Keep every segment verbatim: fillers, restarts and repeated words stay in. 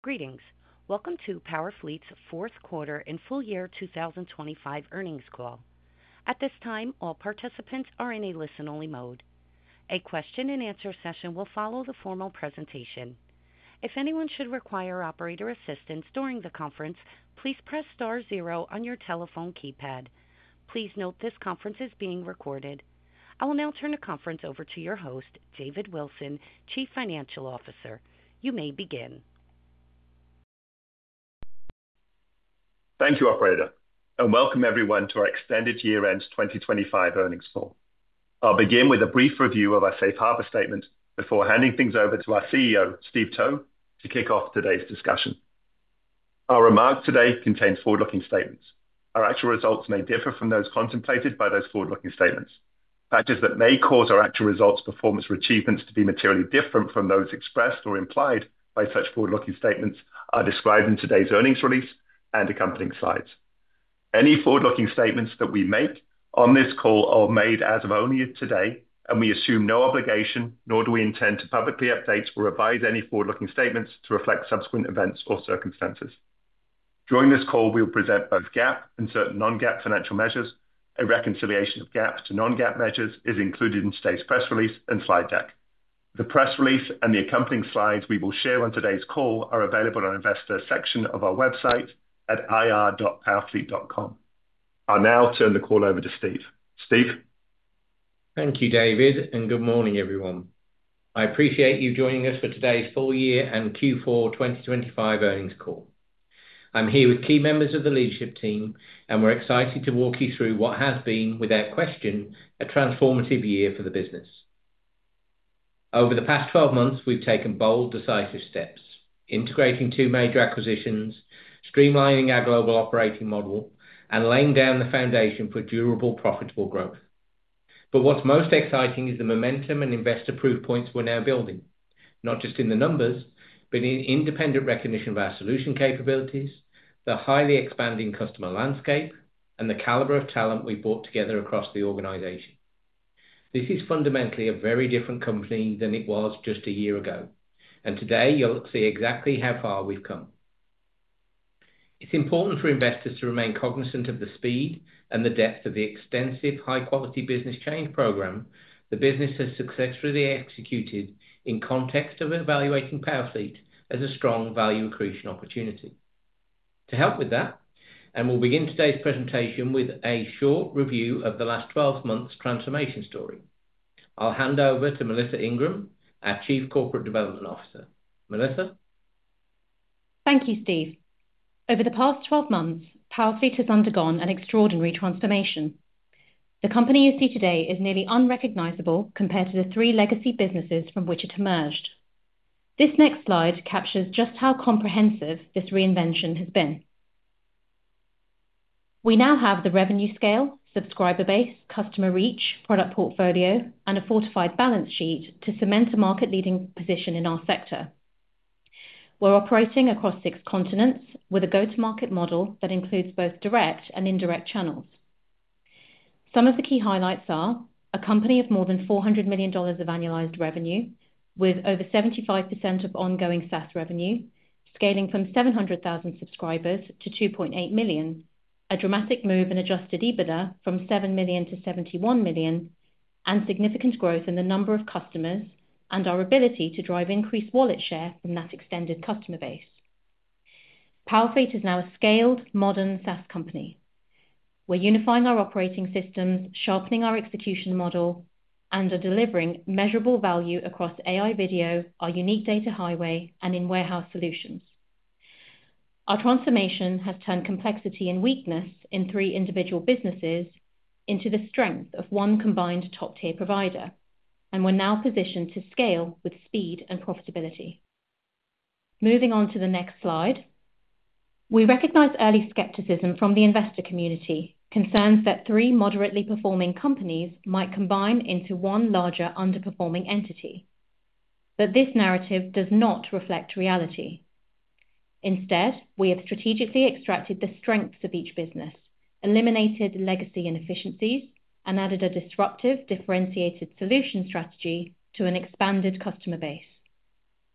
Greetings. Welcome to Powerfleet's fourth quarter and full year two thousand twenty-five earnings call. At this time, all participants are in a listen-only mode. A question-and-answer session will follow the formal presentation. If anyone should require operator assistance during the conference, please press star zero on your telephone keypad. Please note this conference is being recorded. I will now turn the conference over to your host, David Wilson, Chief Financial Officer. You may begin. Thank you, Operator, and welcome everyone to our extended year-end twenty twenty-five earnings call. I'll begin with a brief review of our safe harbor statement before handing things over to our C E O, Steve Towe, to kick off today's discussion. Our remarks today contain forward-looking statements. Our actual results may differ from those contemplated by those forward-looking statements. Factors that may cause our actual results, performance, or achievements to be materially different from those expressed or implied by such forward-looking statements are described in today's earnings release and accompanying slides. Any forward-looking statements that we make on this call are made as of only today, and we assume no obligation, nor do we intend to publicly update or revise any forward-looking statements to reflect subsequent events or circumstances. During this call, we will present both GAAP and certain non-GAAP financial measures. A reconciliation of GAAP to non-GAAP measures is included in today's press release and slide deck. The press release and the accompanying slides we will share on today's call are available on the investor section of our website at I R dot powerfleet dot com. I'll now turn the call over to Steve. Steve? Thank you, David, and good morning, everyone. I appreciate you joining us for today's full year and Q four twenty twenty-five earnings call. I'm here with key members of the leadership team, and we're excited to walk you through what has been, without question, a transformative year for the business. Over the past twelve months, we've taken bold, decisive steps, integrating two major acquisitions, streamlining our global operating model, and laying down the foundation for durable, profitable growth. But what's most exciting is the momentum and investor proof points we're now building, not just in the numbers, but in independent recognition of our solution capabilities, the highly expanding customer landscape, and the caliber of talent we've brought together across the organization. This is fundamentally a very different company than it was just a year ago, and today you'll see exactly how far we've come. It's important for investors to remain cognizant of the speed and the depth of the extensive, high-quality business change program the business has successfully executed in context of evaluating Powerfleet as a strong value accretion opportunity. To help with that, and we'll begin today's presentation with a short review of the last twelve months' transformation story. I'll hand over to Melissa Ingram, our Chief Corporate Development Officer. Melissa? Thank you, Steve. Over the past twelve months, Powerfleet has undergone an extraordinary transformation. The company you see today is nearly unrecognizable compared to the three legacy businesses from which it emerged. This next slide captures just how comprehensive this reinvention has been. We now have the revenue scale, subscriber base, customer reach, product portfolio, and a fortified balance sheet to cement a market-leading position in our sector. We're operating across six continents with a go-to-market model that includes both direct and indirect channels. Some of the key highlights are a company of more than four hundred million dollars of annualized revenue, with over seventy-five percent of ongoing SaaS revenue, scaling from seven hundred thousand subscribers to two point eight million, a dramatic move in adjusted EBITDA from seven million to seventy-one million, and significant growth in the number of customers and our ability to drive increased wallet share from that extended customer base. Powerfleet is now a scaled, modern SaaS company. We're unifying our operating systems, sharpening our execution model, and are delivering measurable value across A I video, our unique data highway, and in warehouse solutions. Our transformation has turned complexity and weakness in three individual businesses into the strength of one combined top-tier provider, and we're now positioned to scale with speed and profitability. Moving on to the next slide. We recognize early skepticism from the investor community, concerns that three moderately performing companies might combine into one larger underperforming entity. But this narrative does not reflect reality. Instead, we have strategically extracted the strengths of each business, eliminated legacy inefficiencies, and added a disruptive, differentiated solution strategy to an expanded customer base.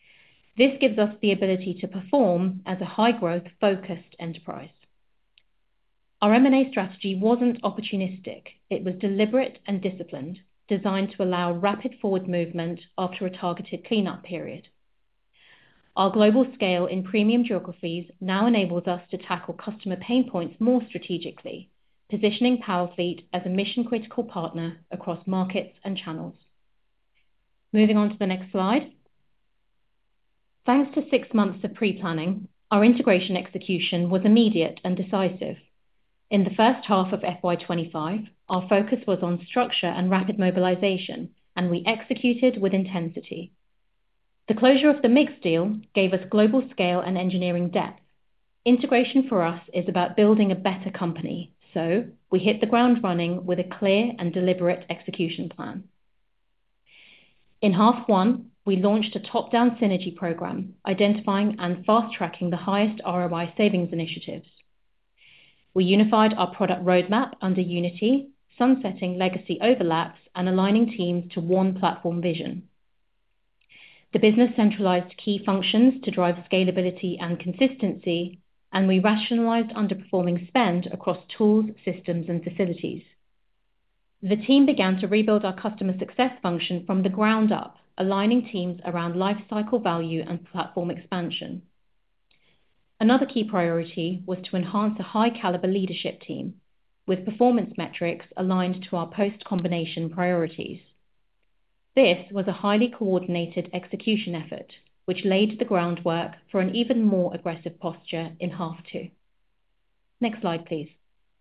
This gives us the ability to perform as a high-growth, focused enterprise. Our M and A strategy wasn't opportunistic. It was deliberate and disciplined, designed to allow rapid forward movement after a targeted cleanup period. Our global scale in premium geographies now enables us to tackle customer pain points more strategically, positioning Powerfleet as a mission-critical partner across markets and channels. Moving on to the next slide. Thanks to six months of pre-planning, our integration execution was immediate and decisive. In the first half of F Y twenty-five, our focus was on structure and rapid mobilization, and we executed with intensity. The closure of the M I G S deal gave us global scale and engineering depth. Integration for us is about building a better company, so we hit the ground running with a clear and deliberate execution plan. In half one, we launched a top-down synergy program, identifying and fast-tracking the highest R O I savings initiatives. We unified our product roadmap under Unity, sunsetting legacy overlaps and aligning teams to one platform vision. The business centralized key functions to drive scalability and consistency, and we rationalized underperforming spend across tools, systems, and facilities. The team began to rebuild our customer success function from the ground up, aligning teams around lifecycle value and platform expansion. Another key priority was to enhance a high-caliber leadership team, with performance metrics aligned to our post-combination priorities. This was a highly coordinated execution effort, which laid the groundwork for an even more aggressive posture in half two. Next slide, please.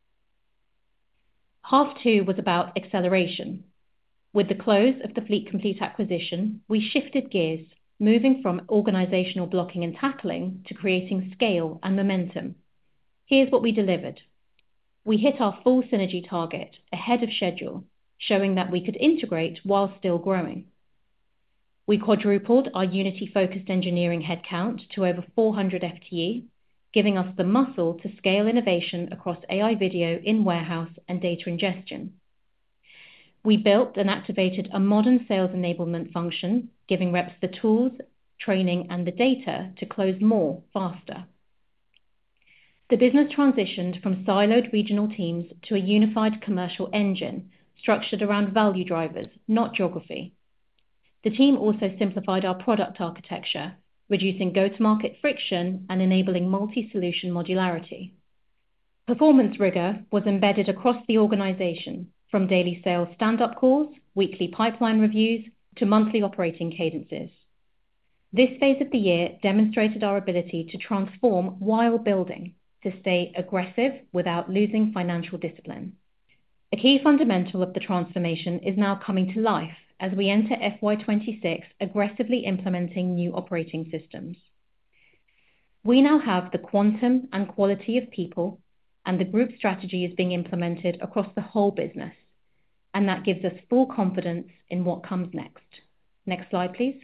Half two was about acceleration. With the close of the Fleet Complete acquisition, we shifted gears, moving from organizational blocking and tackling to creating scale and momentum. Here's what we delivered. We hit our full synergy target ahead of schedule, showing that we could integrate while still growing. We quadrupled our Unity-focused engineering headcount to over four hundred F T E, giving us the muscle to scale innovation across A I video in warehouse and data ingestion. We built and activated a modern sales enablement function, giving reps the tools, training, and the data to close more faster. The business transitioned from siloed regional teams to a unified commercial engine structured around value drivers, not geography. The team also simplified our product architecture, reducing go-to-market friction and enabling multi-solution modularity. Performance rigor was embedded across the organization, from daily sales stand-up calls, weekly pipeline reviews, to monthly operating cadences. This phase of the year demonstrated our ability to transform while building, to stay aggressive without losing financial discipline. A key fundamental of the transformation is now coming to life as we enter F Y twenty-six aggressively implementing new operating systems. We now have the quantum and quality of people, and the group strategy is being implemented across the whole business, and that gives us full confidence in what comes next. Next slide, please.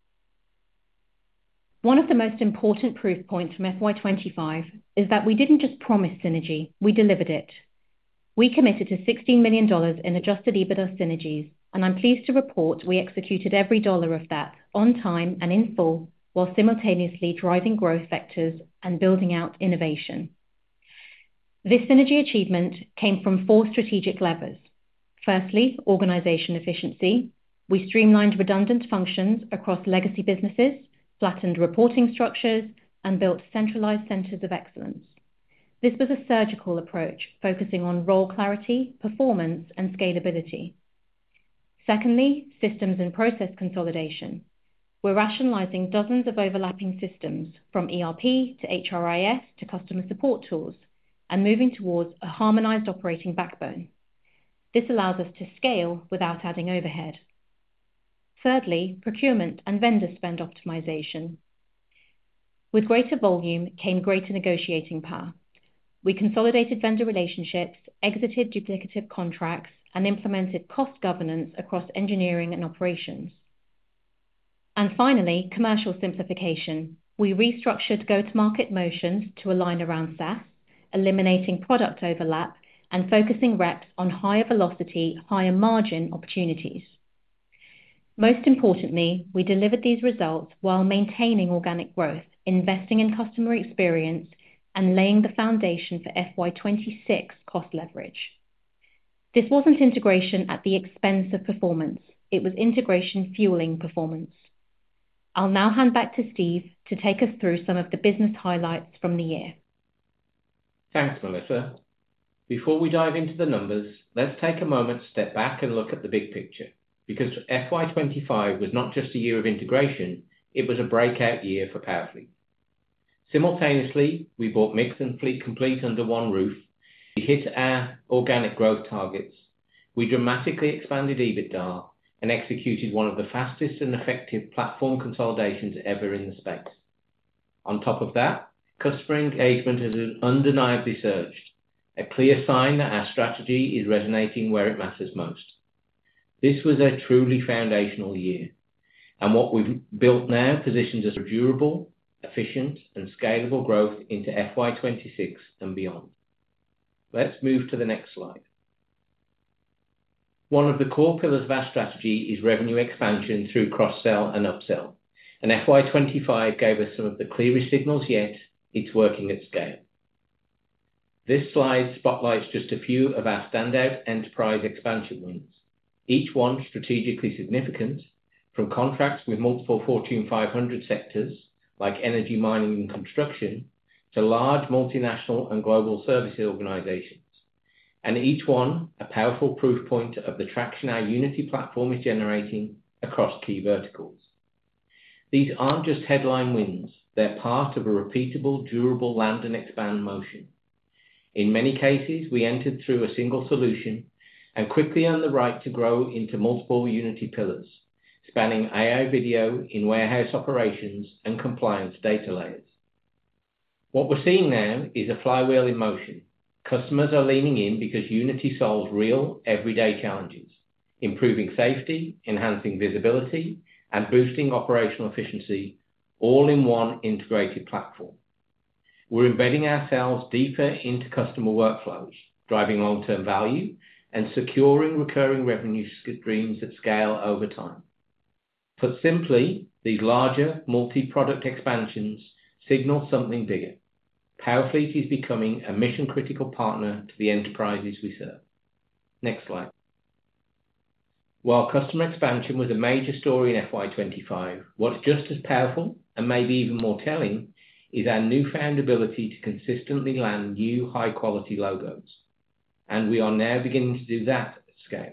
One of the most important proof points from F Y twenty-five is that we didn't just promise synergy, we delivered it. We committed to sixteen million dollars in adjusted EBITDA synergies, and I'm pleased to report we executed every dollar of that on time and in full, while simultaneously driving growth vectors and building out innovation. This synergy achievement came from four strategic levers. Firstly, organization efficiency. We streamlined redundant functions across legacy businesses, flattened reporting structures, and built centralized centers of excellence. This was a surgical approach, focusing on role clarity, performance, and scalability. Secondly, systems and process consolidation. We're rationalizing dozens of overlapping systems, from E R P to H R I S to customer support tools, and moving towards a harmonized operating backbone. This allows us to scale without adding overhead. Thirdly, procurement and vendor spend optimization. With greater volume came greater negotiating power. We consolidated vendor relationships, exited duplicative contracts, and implemented cost governance across engineering and operations. And finally, commercial simplification. We restructured go-to-market motions to align around SaaS, eliminating product overlap and focusing reps on higher velocity, higher margin opportunities. Most importantly, we delivered these results while maintaining organic growth, investing in customer experience, and laying the foundation for F Y twenty-six cost leverage. This wasn't integration at the expense of performance. It was integration fueling performance. I'll now hand back to Steve to take us through some of the business highlights from the year. Thanks, Melissa. Before we dive into the numbers, let's take a moment to step back and look at the big picture, because F Y twenty-five was not just a year of integration, it was a breakout year for Powerfleet. Simultaneously, we brought MiX and Fleet Complete under one roof, we hit our organic growth targets, we dramatically expanded EBITDA, and executed one of the fastest and effective platform consolidations ever in the space. On top of that, customer engagement has undeniably surged, a clear sign that our strategy is resonating where it matters most. This was a truly foundational year, and what we've built now positions us for durable, efficient, and scalable growth into F Y twenty-six and beyond. Let's move to the next slide. One of the core pillars of our strategy is revenue expansion through cross-sell and upsell, and F Y twenty-five gave us some of the clearest signals yet it's working at scale. This slide spotlights just a few of our standout enterprise expansion wins, each one strategically significant, from contracts with multiple Fortune five hundred sectors like energy, mining, and construction, to large multinational and global service organizations, and each one a powerful proof point of the traction our Unity platform is generating across key verticals. These aren't just headline wins, they're part of a repeatable, durable land and expand motion. In many cases, we entered through a single solution and quickly earned the right to grow into multiple Unity pillars, spanning A I video in warehouse operations and compliance data layers. What we're seeing now is a flywheel in motion. Customers are leaning in because Unity solves real, everyday challenges, improving safety, enhancing visibility, and boosting operational efficiency, all in one integrated platform. We're embedding ourselves deeper into customer workflows, driving long-term value, and securing recurring revenue streams at scale over time. Put simply, these larger multi-product expansions signal something bigger. Powerfleet is becoming a mission-critical partner to the enterprises we serve. Next slide. While customer expansion was a major story in F Y twenty-five, what's just as powerful, and maybe even more telling, is our newfound ability to consistently land new high-quality logos. And we are now beginning to do that at scale.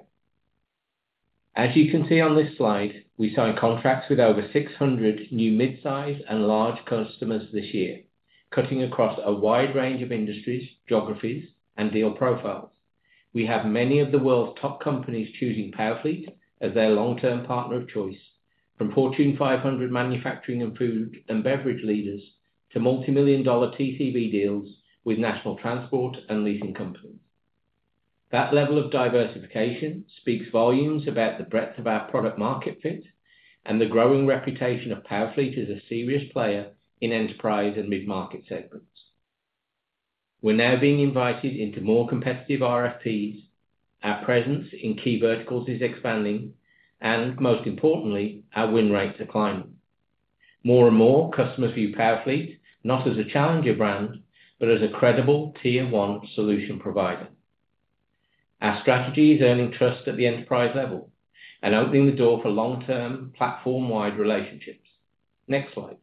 As you can see on this slide, we signed contracts with over six hundred new mid-size and large customers this year, cutting across a wide range of industries, geographies, and deal profiles. We have many of the world's top companies choosing Powerfleet as their long-term partner of choice, from Fortune five hundred manufacturing and food and beverage leaders to multi-million dollar T C V deals with national transport and leasing companies. That level of diversification speaks volumes about the breadth of our product market fit and the growing reputation of Powerfleet as a serious player in enterprise and mid-market segments. We're now being invited into more competitive R F Ps, our presence in key verticals is expanding, and most importantly, our win rates are climbing. More and more, customers view Powerfleet not as a challenger brand, but as a credible tier one solution provider. Our strategy is earning trust at the enterprise level and opening the door for long-term platform-wide relationships. Next slide.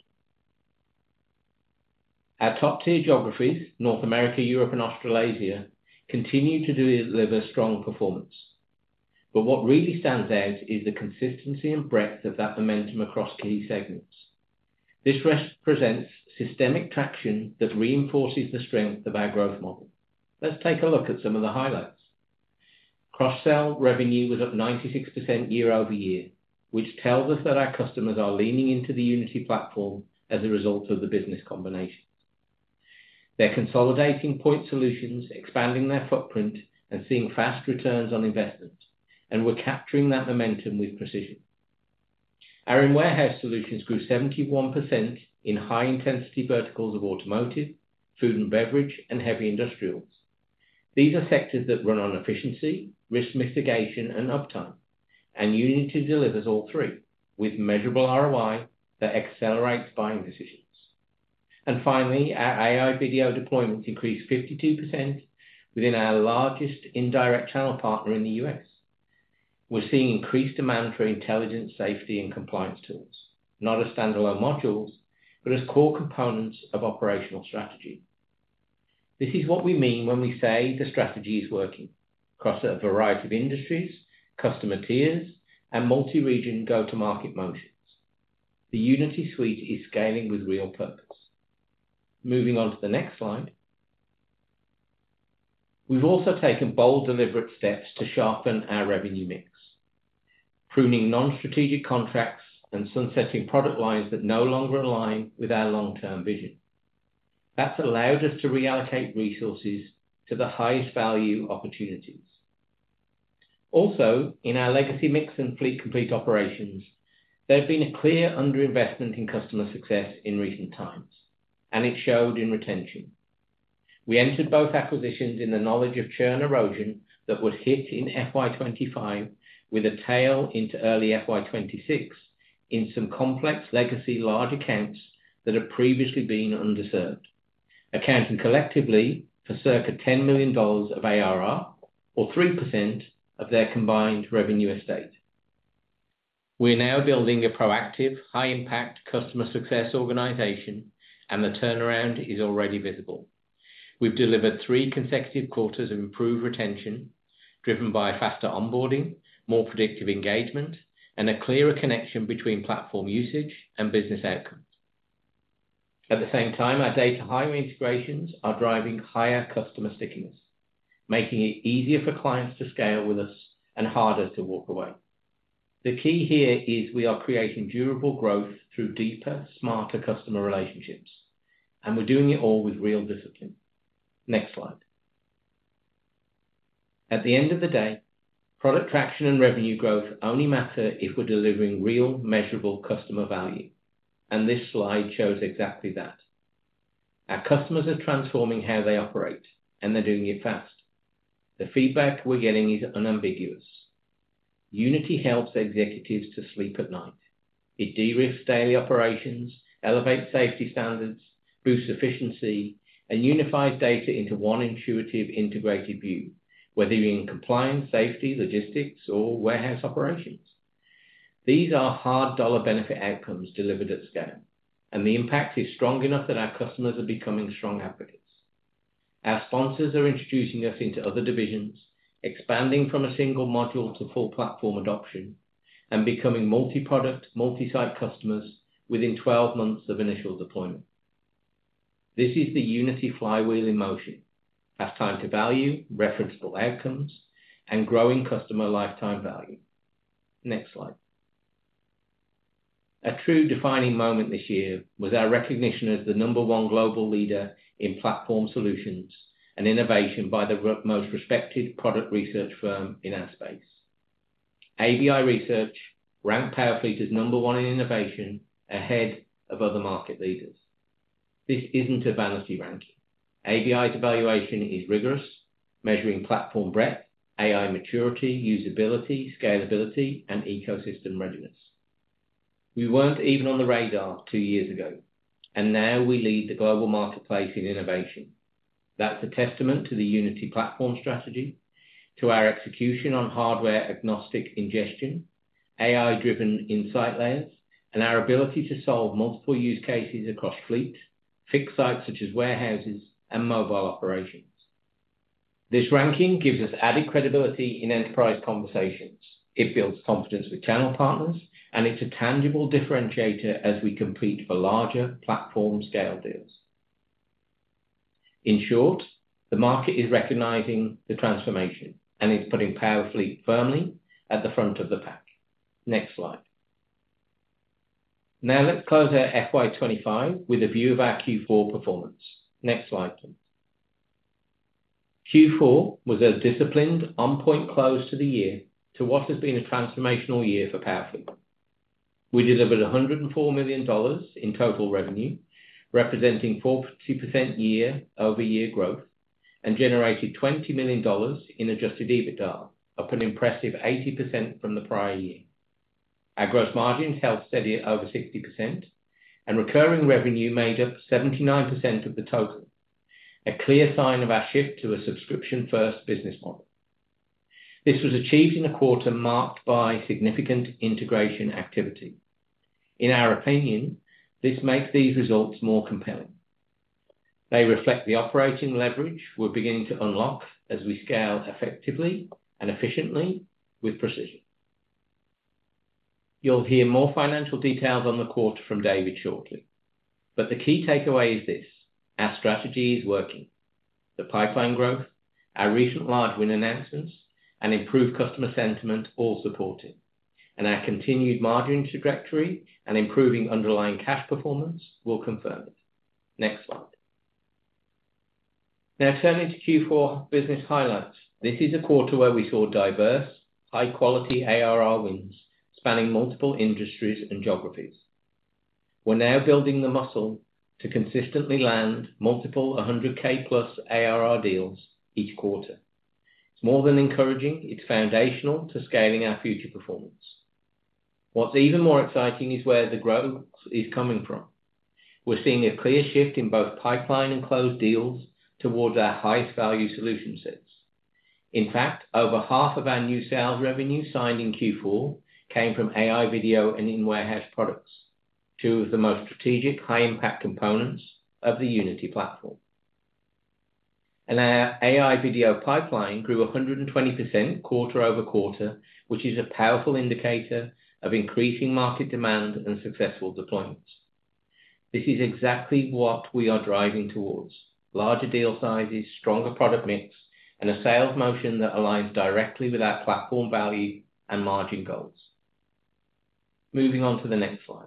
Our top-tier geographies, North America, Europe, and Australasia, continue to deliver strong performance. But what really stands out is the consistency and breadth of that momentum across key segments. This represents systemic traction that reinforces the strength of our growth model. Let's take a look at some of the highlights. Cross-sell revenue was up ninety-six percent year over year, which tells us that our customers are leaning into the Unity platform as a result of the business combination. They're consolidating point solutions, expanding their footprint, and seeing fast returns on investment, and we're capturing that momentum with precision. Our in-warehouse solutions grew seventy-one percent in high-intensity verticals of automotive, food and beverage, and heavy industrials. These are sectors that run on efficiency, risk mitigation, and uptime, and Unity delivers all three, with measurable R O I that accelerates buying decisions. And finally, our A I video deployments increased fifty-two percent within our largest indirect channel partner in the U S. We're seeing increased demand for intelligence, safety, and compliance tools, not as standalone modules, but as core components of operational strategy. This is what we mean when we say the strategy is working across a variety of industries, customer tiers, and multi-region go-to-market motions. The Unity suite is scaling with real purpose. Moving on to the next slide. We've also taken bold, deliberate steps to sharpen our revenue mix, pruning non-strategic contracts and sunsetting product lines that no longer align with our long-term vision. That's allowed us to reallocate resources to the highest value opportunities. Also, in our legacy mix and fleet complete operations, there has been a clear underinvestment in customer success in recent times, and it showed in retention. We entered both acquisitions in the knowledge of churn erosion that would hit in F Y twenty-five with a tail into early F Y twenty-six in some complex legacy large accounts that have previously been underserved, accounting collectively for circa ten million dollars of A R R, or three percent of their combined revenue estate. We're now building a proactive, high-impact customer success organization, and the turnaround is already visible. We've delivered three consecutive quarters of improved retention, driven by faster onboarding, more predictive engagement, and a clearer connection between platform usage and business outcomes. At the same time, our data highway integrations are driving higher customer stickiness, making it easier for clients to scale with us and harder to walk away. The key here is we are creating durable growth through deeper, smarter customer relationships, and we're doing it all with real discipline. Next slide. At the end of the day, product traction and revenue growth only matter if we're delivering real, measurable customer value, and this slide shows exactly that. Our customers are transforming how they operate, and they're doing it fast. The feedback we're getting is unambiguous. Unity helps executives to sleep at night. It de-risks daily operations, elevates safety standards, boosts efficiency, and unifies data into one intuitive, integrated view, whether you're in compliance, safety, logistics, or warehouse operations. These are hard dollar benefit outcomes delivered at scale, and the impact is strong enough that our customers are becoming strong advocates. Our sponsors are introducing us into other divisions, expanding from a single module to full platform adoption, and becoming multi-product, multi-site customers within twelve months of initial deployment. This is the Unity flywheel in motion: fast time to value, referenceable outcomes, and growing customer lifetime value. Next slide. A true defining moment this year was our recognition as the number one global leader in platform solutions and innovation by the most respected product research firm in our space. A B I Research ranked Powerfleet as number one in innovation ahead of other market leaders. This isn't a vanity ranking. A B I's evaluation is rigorous, measuring platform breadth, A I maturity, usability, scalability, and ecosystem readiness. We weren't even on the radar two years ago, and now we lead the global marketplace in innovation. That's a testament to the Unity platform strategy, to our execution on hardware-agnostic ingestion, A I-driven insight layers, and our ability to solve multiple use cases across fleet, fixed sites such as warehouses, and mobile operations. This ranking gives us added credibility in enterprise conversations. It builds confidence with channel partners, and it's a tangible differentiator as we compete for larger platform scale deals. In short, the market is recognizing the transformation, and it's putting Powerfleet firmly at the front of the pack. Next slide. Now let's close our F Y twenty-five with a view of our Q four performance. Next slide, please. Q four was a disciplined, on-point close to the year to what has been a transformational year for Powerfleet. We delivered one hundred four million dollars in total revenue, representing forty percent year-over-year growth, and generated twenty million dollars in adjusted EBITDA, up an impressive eighty percent from the prior year. Our gross margins held steady at over sixty percent, and recurring revenue made up seventy-nine percent of the total, a clear sign of our shift to a subscription-first business model. This was achieved in a quarter marked by significant integration activity. In our opinion, this makes these results more compelling. They reflect the operating leverage we're beginning to unlock as we scale effectively and efficiently with precision. You'll hear more financial details on the quarter from David shortly, but the key takeaway is this: our strategy is working. The pipeline growth, our recent large win announcements, and improved customer sentiment all support it, and our continued margin trajectory and improving underlying cash performance will confirm it. Next slide. Now turning to Q four business highlights. This is a quarter where we saw diverse, high-quality A R R wins spanning multiple industries and geographies. We're now building the muscle to consistently land multiple one hundred K plus A R R deals each quarter. It's more than encouraging, it's foundational to scaling our future performance. What's even more exciting is where the growth is coming from. We're seeing a clear shift in both pipeline and closed deals towards our highest value solution sets. In fact, over half of our new sales revenue signed in Q four came from A I video and in-warehouse products, two of the most strategic high-impact components of the Unity platform. And our A I video pipeline grew one hundred twenty percent quarter over quarter, which is a powerful indicator of increasing market demand and successful deployments. This is exactly what we are driving towards: larger deal sizes, stronger product mix, and a sales motion that aligns directly with our platform value and margin goals. Moving on to the next slide.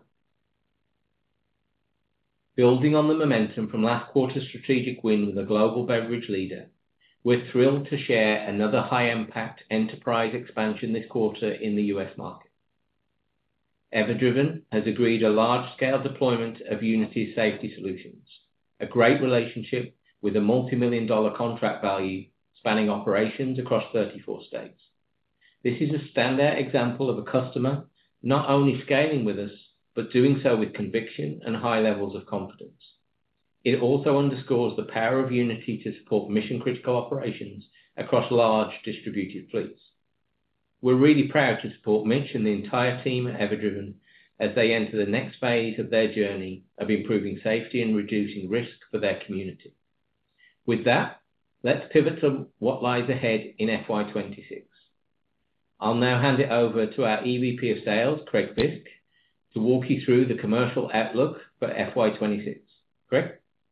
Building on the momentum from last quarter's strategic win with a global beverage leader, we're thrilled to share another high-impact enterprise expansion this quarter in the U S market. Everdriven has agreed a large-scale deployment of Unity's safety solutions, a great relationship with a multi-million dollar contract value spanning operations across thirty-four states. This is a standout example of a customer not only scaling with us, but doing so with conviction and high levels of confidence. It also underscores the power of Unity to support mission-critical operations across large distributed fleets. We're really proud to support Mitch and the entire team at Everdriven as they enter the next phase of their journey of improving safety and reducing risk for their community. With that, let's pivot to what lies ahead in F Y twenty-six. I'll now hand it over to our E V P of Sales, Craig Fisk, to walk you through the commercial outlook for F Y twenty-six. Craig?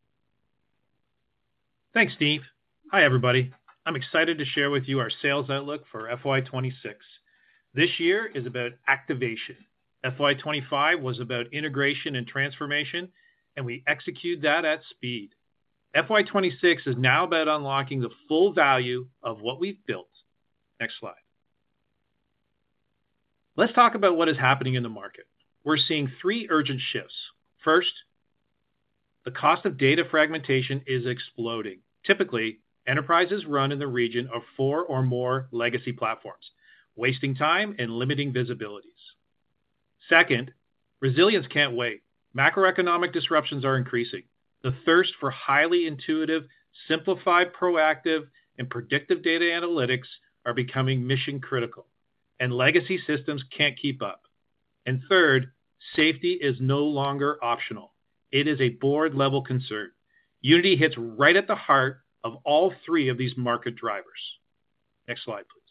Thanks, Steve. Hi, everybody. I'm excited to share with you our sales outlook for F Y twenty-six. This year is about activation. F Y twenty-five was about integration and transformation, and we execute that at speed. F Y twenty-six is now about unlocking the full value of what we've built. Next slide. Let's talk about what is happening in the market. We're seeing three urgent shifts. First, the cost of data fragmentation is exploding. Typically, enterprises run in the region of four or more legacy platforms, wasting time and limiting visibilities. Second, resilience can't wait. Macroeconomic disruptions are increasing. The thirst for highly intuitive, simplified, proactive, and predictive data analytics are becoming mission critical, and legacy systems can't keep up. And third, safety is no longer optional. It is a board-level concern. Unity hits right at the heart of all three of these market drivers. Next slide, please.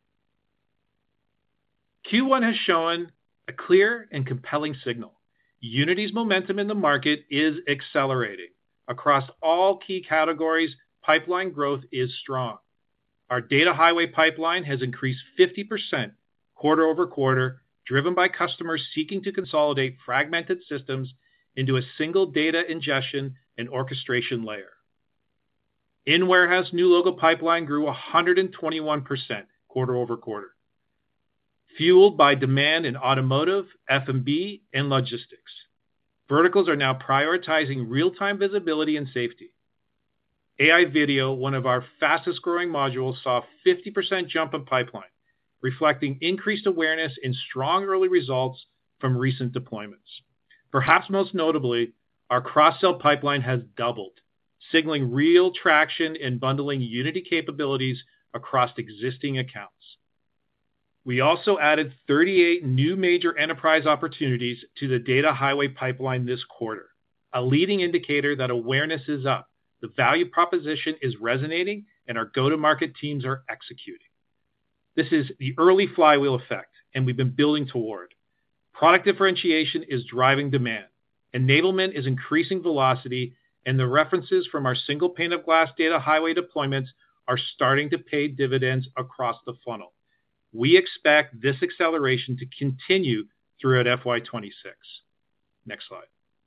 Q one has shown a clear and compelling signal. Unity's momentum in the market is accelerating. Across all key categories, pipeline growth is strong. Our data highway pipeline has increased fifty percent quarter over quarter, driven by customers seeking to consolidate fragmented systems into a single data ingestion and orchestration layer. In-warehouse new logo pipeline grew one hundred twenty-one percent quarter over quarter, fueled by demand in automotive, F and B, and logistics. Verticals are now prioritizing real-time visibility and safety. A I Video, one of our fastest growing modules, saw a fifty percent jump in pipeline, reflecting increased awareness and strong early results from recent deployments. Perhaps most notably, our cross-sell pipeline has doubled, signaling real traction in bundling Unity capabilities across existing accounts. We also added thirty-eight new major enterprise opportunities to the data highway pipeline this quarter, a leading indicator that awareness is up, the value proposition is resonating, and our go-to-market teams are executing. This is the early flywheel effect, and we've been building toward. Product differentiation is driving demand. Enablement is increasing velocity, and the references from our single pane of glass data highway deployments are starting to pay dividends across the funnel. We expect this acceleration to continue throughout F Y twenty-six. Next slide.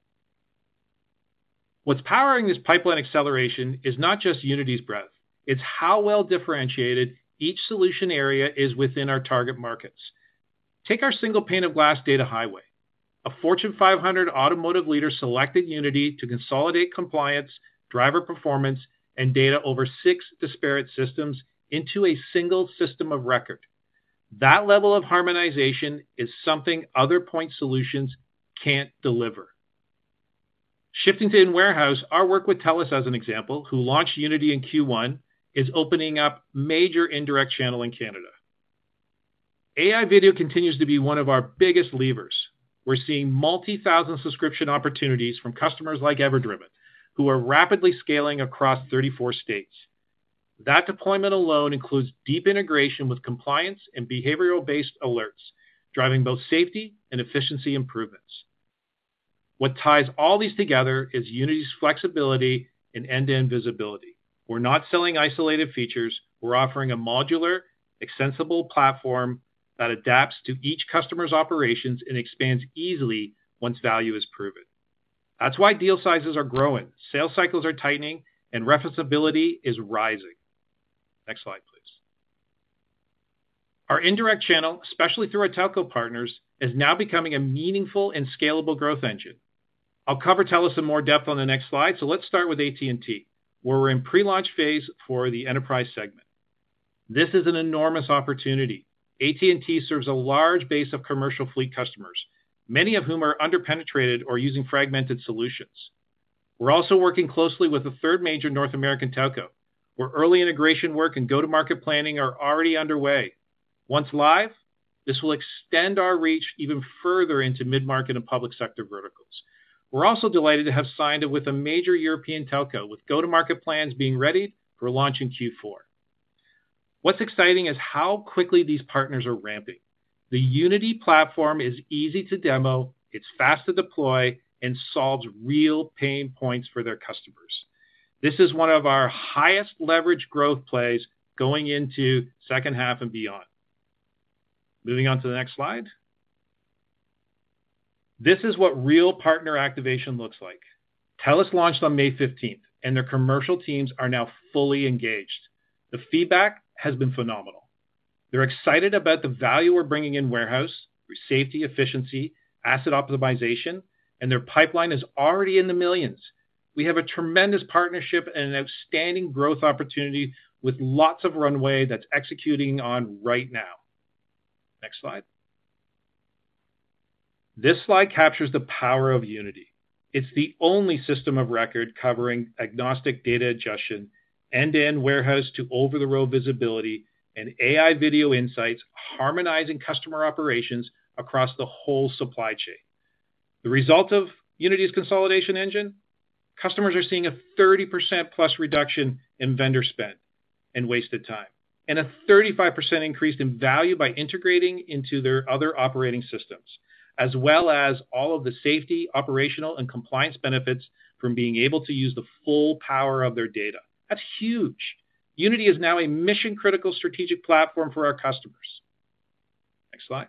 What's powering this pipeline acceleration is not just Unity's breadth, it's how well differentiated each solution area is within our target markets. Take our single pane of glass data highway. A Fortune five hundred automotive leader selected Unity to consolidate compliance, driver performance, and data over six disparate systems into a single system of record. That level of harmonization is something other point solutions can't deliver. Shifting to in-warehouse, our work with TELUS, as an example, who launched Unity in Q one, is opening up major indirect channel in Canada. A I Video continues to be one of our biggest levers. We're seeing multi-thousand subscription opportunities from customers like Everdriven, who are rapidly scaling across thirty-four states. That deployment alone includes deep integration with compliance and behavioral-based alerts, driving both safety and efficiency improvements. What ties all these together is Unity's flexibility and end-to-end visibility. We're not selling isolated features. We're offering a modular, extensible platform that adapts to each customer's operations and expands easily once value is proven. That's why deal sizes are growing, sales cycles are tightening, and referenceability is rising. Next slide, please. Our indirect channel, especially through our telco partners, is now becoming a meaningful and scalable growth engine. I'll cover TELUS in more depth on the next slide, so let's start with A T and T, where we're in pre-launch phase for the enterprise segment. This is an enormous opportunity. A T and T serves a large base of commercial fleet customers, many of whom are underpenetrated or using fragmented solutions. We're also working closely with a third major North American telco, where early integration work and go-to-market planning are already underway. Once live, this will extend our reach even further into mid-market and public sector verticals. We're also delighted to have signed it with a major European telco, with go-to-market plans being readied for launch in Q four. What's exciting is how quickly these partners are ramping. The Unity platform is easy to demo, it's fast to deploy, and solves real pain points for their customers. This is one of our highest leverage growth plays going into second half and beyond. Moving on to the next slide. This is what real partner activation looks like. TELUS launched on May fifteenth, and their commercial teams are now fully engaged. The feedback has been phenomenal. They're excited about the value we're bringing in warehouse through safety, efficiency, asset optimization, and their pipeline is already in the millions. We have a tremendous partnership and an outstanding growth opportunity with lots of runway that's executing on right now. Next slide. This slide captures the power of Unity. It's the only system of record covering agnostic data ingestion, end-to-end warehouse to over-the-road visibility, and A I video insights, harmonizing customer operations across the whole supply chain. The result of Unity's consolidation engine? Customers are seeing a thirty percent plus reduction in vendor spend and wasted time, and a thirty-five percent increase in value by integrating into their other operating systems, as well as all of the safety, operational, and compliance benefits from being able to use the full power of their data. That's huge. Unity is now a mission-critical strategic platform for our customers. Next slide.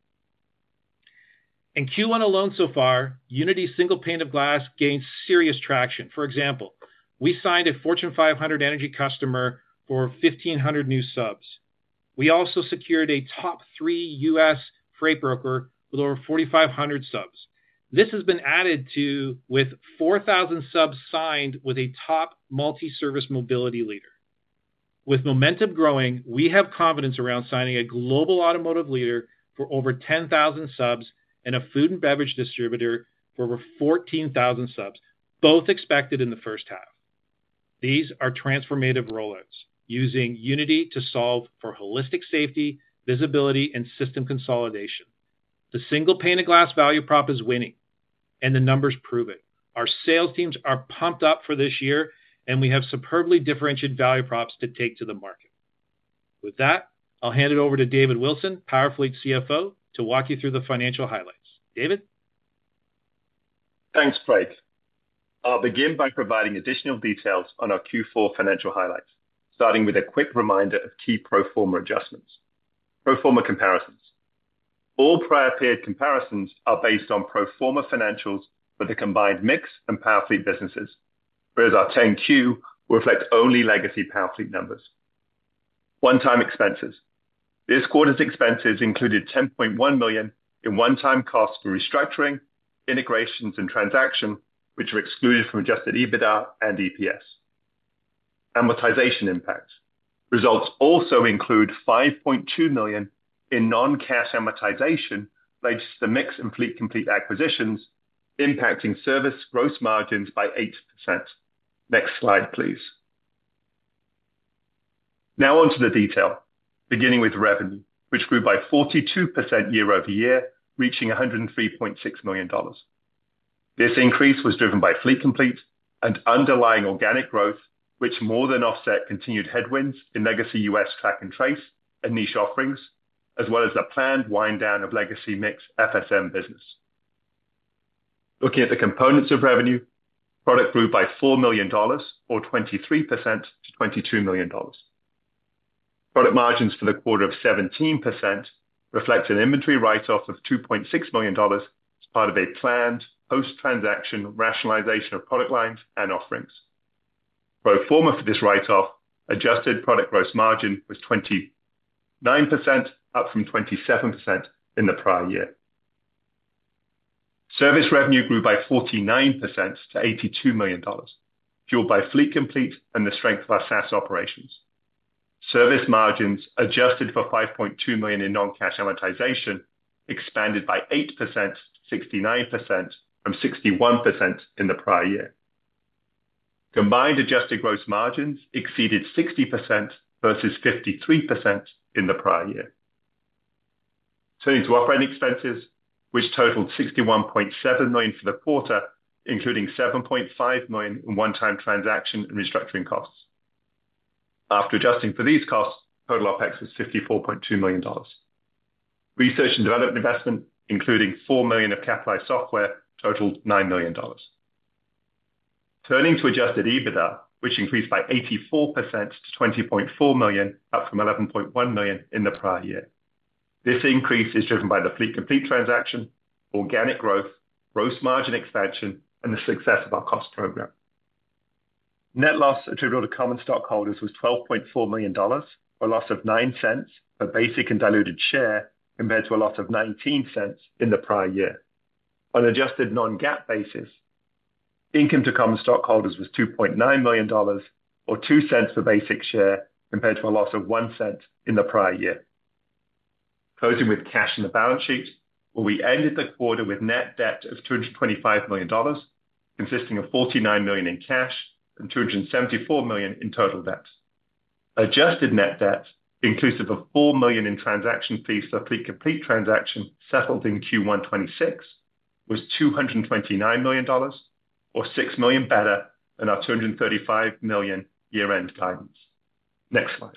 In Q one alone so far, Unity's single pane of glass gained serious traction. For example, we signed a Fortune five hundred energy customer for fifteen hundred new subs. We also secured a top three U S freight broker with over forty-five hundred subs. This has been added to with four thousand subs signed with a top multi-service mobility leader. With momentum growing, we have confidence around signing a global automotive leader for over ten thousand subs and a food and beverage distributor for over fourteen thousand subs, both expected in the first half. These are transformative rollouts using Unity to solve for holistic safety, visibility, and system consolidation. The single pane of glass value prop is winning, and the numbers prove it. Our sales teams are pumped up for this year, and we have superbly differentiated value props to take to the market. With that, I'll hand it over to David Wilson, Powerfleet C F O, to walk you through the financial highlights. David? Thanks, Craig. I'll begin by providing additional details on our Q four financial highlights, starting with a quick reminder of key pro forma adjustments. Pro forma comparisons. All prior period comparisons are based on pro forma financials for the combined MiX and Powerfleet businesses, whereas our ten Q will reflect only legacy Powerfleet numbers. One-time expenses. This quarter's expenses included ten point one million dollars in one-time costs for restructuring, integrations, and transaction, which are excluded from adjusted EBITDA and E P S. Amortization impacts. Results also include five point two million dollars in non-cash amortization related to the MiX and Fleet Complete acquisitions, impacting service gross margins by eight percent. Next slide, please. Now on to the detail, beginning with revenue, which grew by forty-two percent year over year, reaching one hundred three point six million dollars. This increase was driven by Fleet Complete and underlying organic growth, which more than offset continued headwinds in legacy U S track and trace and niche offerings, as well as the planned wind down of legacy MiX F S M business. Looking at the components of revenue, product grew by four million dollars or twenty-three percent to twenty-two million dollars. Product margins for the quarter of seventeen percent reflect an inventory write-off of two point six million dollars as part of a planned post-transaction rationalization of product lines and offerings. Pro forma for this write-off, adjusted product gross margin was twenty-nine percent, up from twenty-seven percent in the prior year. Service revenue grew by forty-nine percent to eighty-two million dollars, fueled by Fleet Complete and the strength of our SaaS operations. Service margins, adjusted for five point two million dollars in non-cash amortization, expanded by eight percent to sixty-nine percent from sixty-one percent in the prior year. Combined adjusted gross margins exceeded sixty percent versus fifty-three percent in the prior year. Turning to operating expenses, which totaled sixty-one point seven million dollars for the quarter, including seven point five million dollars in one-time transaction and restructuring costs. After adjusting for these costs, total OpEx was fifty-four point two million dollars. Research and development investment, including four million dollars of capitalized software, totaled nine million dollars. Turning to adjusted EBITDA, which increased by eighty-four percent to twenty point four million dollars, up from eleven point one million dollars in the prior year. This increase is driven by the Fleet Complete transaction, organic growth, gross margin expansion, and the success of our cost program. Net loss attributable to common stockholders was twelve point four million dollars, or a loss of nine cents per basic and diluted share, compared to a loss of nineteen cents in the prior year. On an adjusted non-GAAP basis, income to common stockholders was two point nine million dollars, or two cents per basic share, compared to a loss of one cent in the prior year. Closing with cash in the balance sheet, where we ended the quarter with net debt of two hundred twenty-five million dollars, consisting of forty-nine million dollars in cash and two hundred seventy-four million dollars in total debt. Adjusted net debt, inclusive of four million dollars in transaction fees for the Fleet Complete transaction settled in Q one twenty-six, was two hundred twenty-nine million dollars, or six million dollars better than our two hundred thirty-five million dollars year-end guidance. Next slide.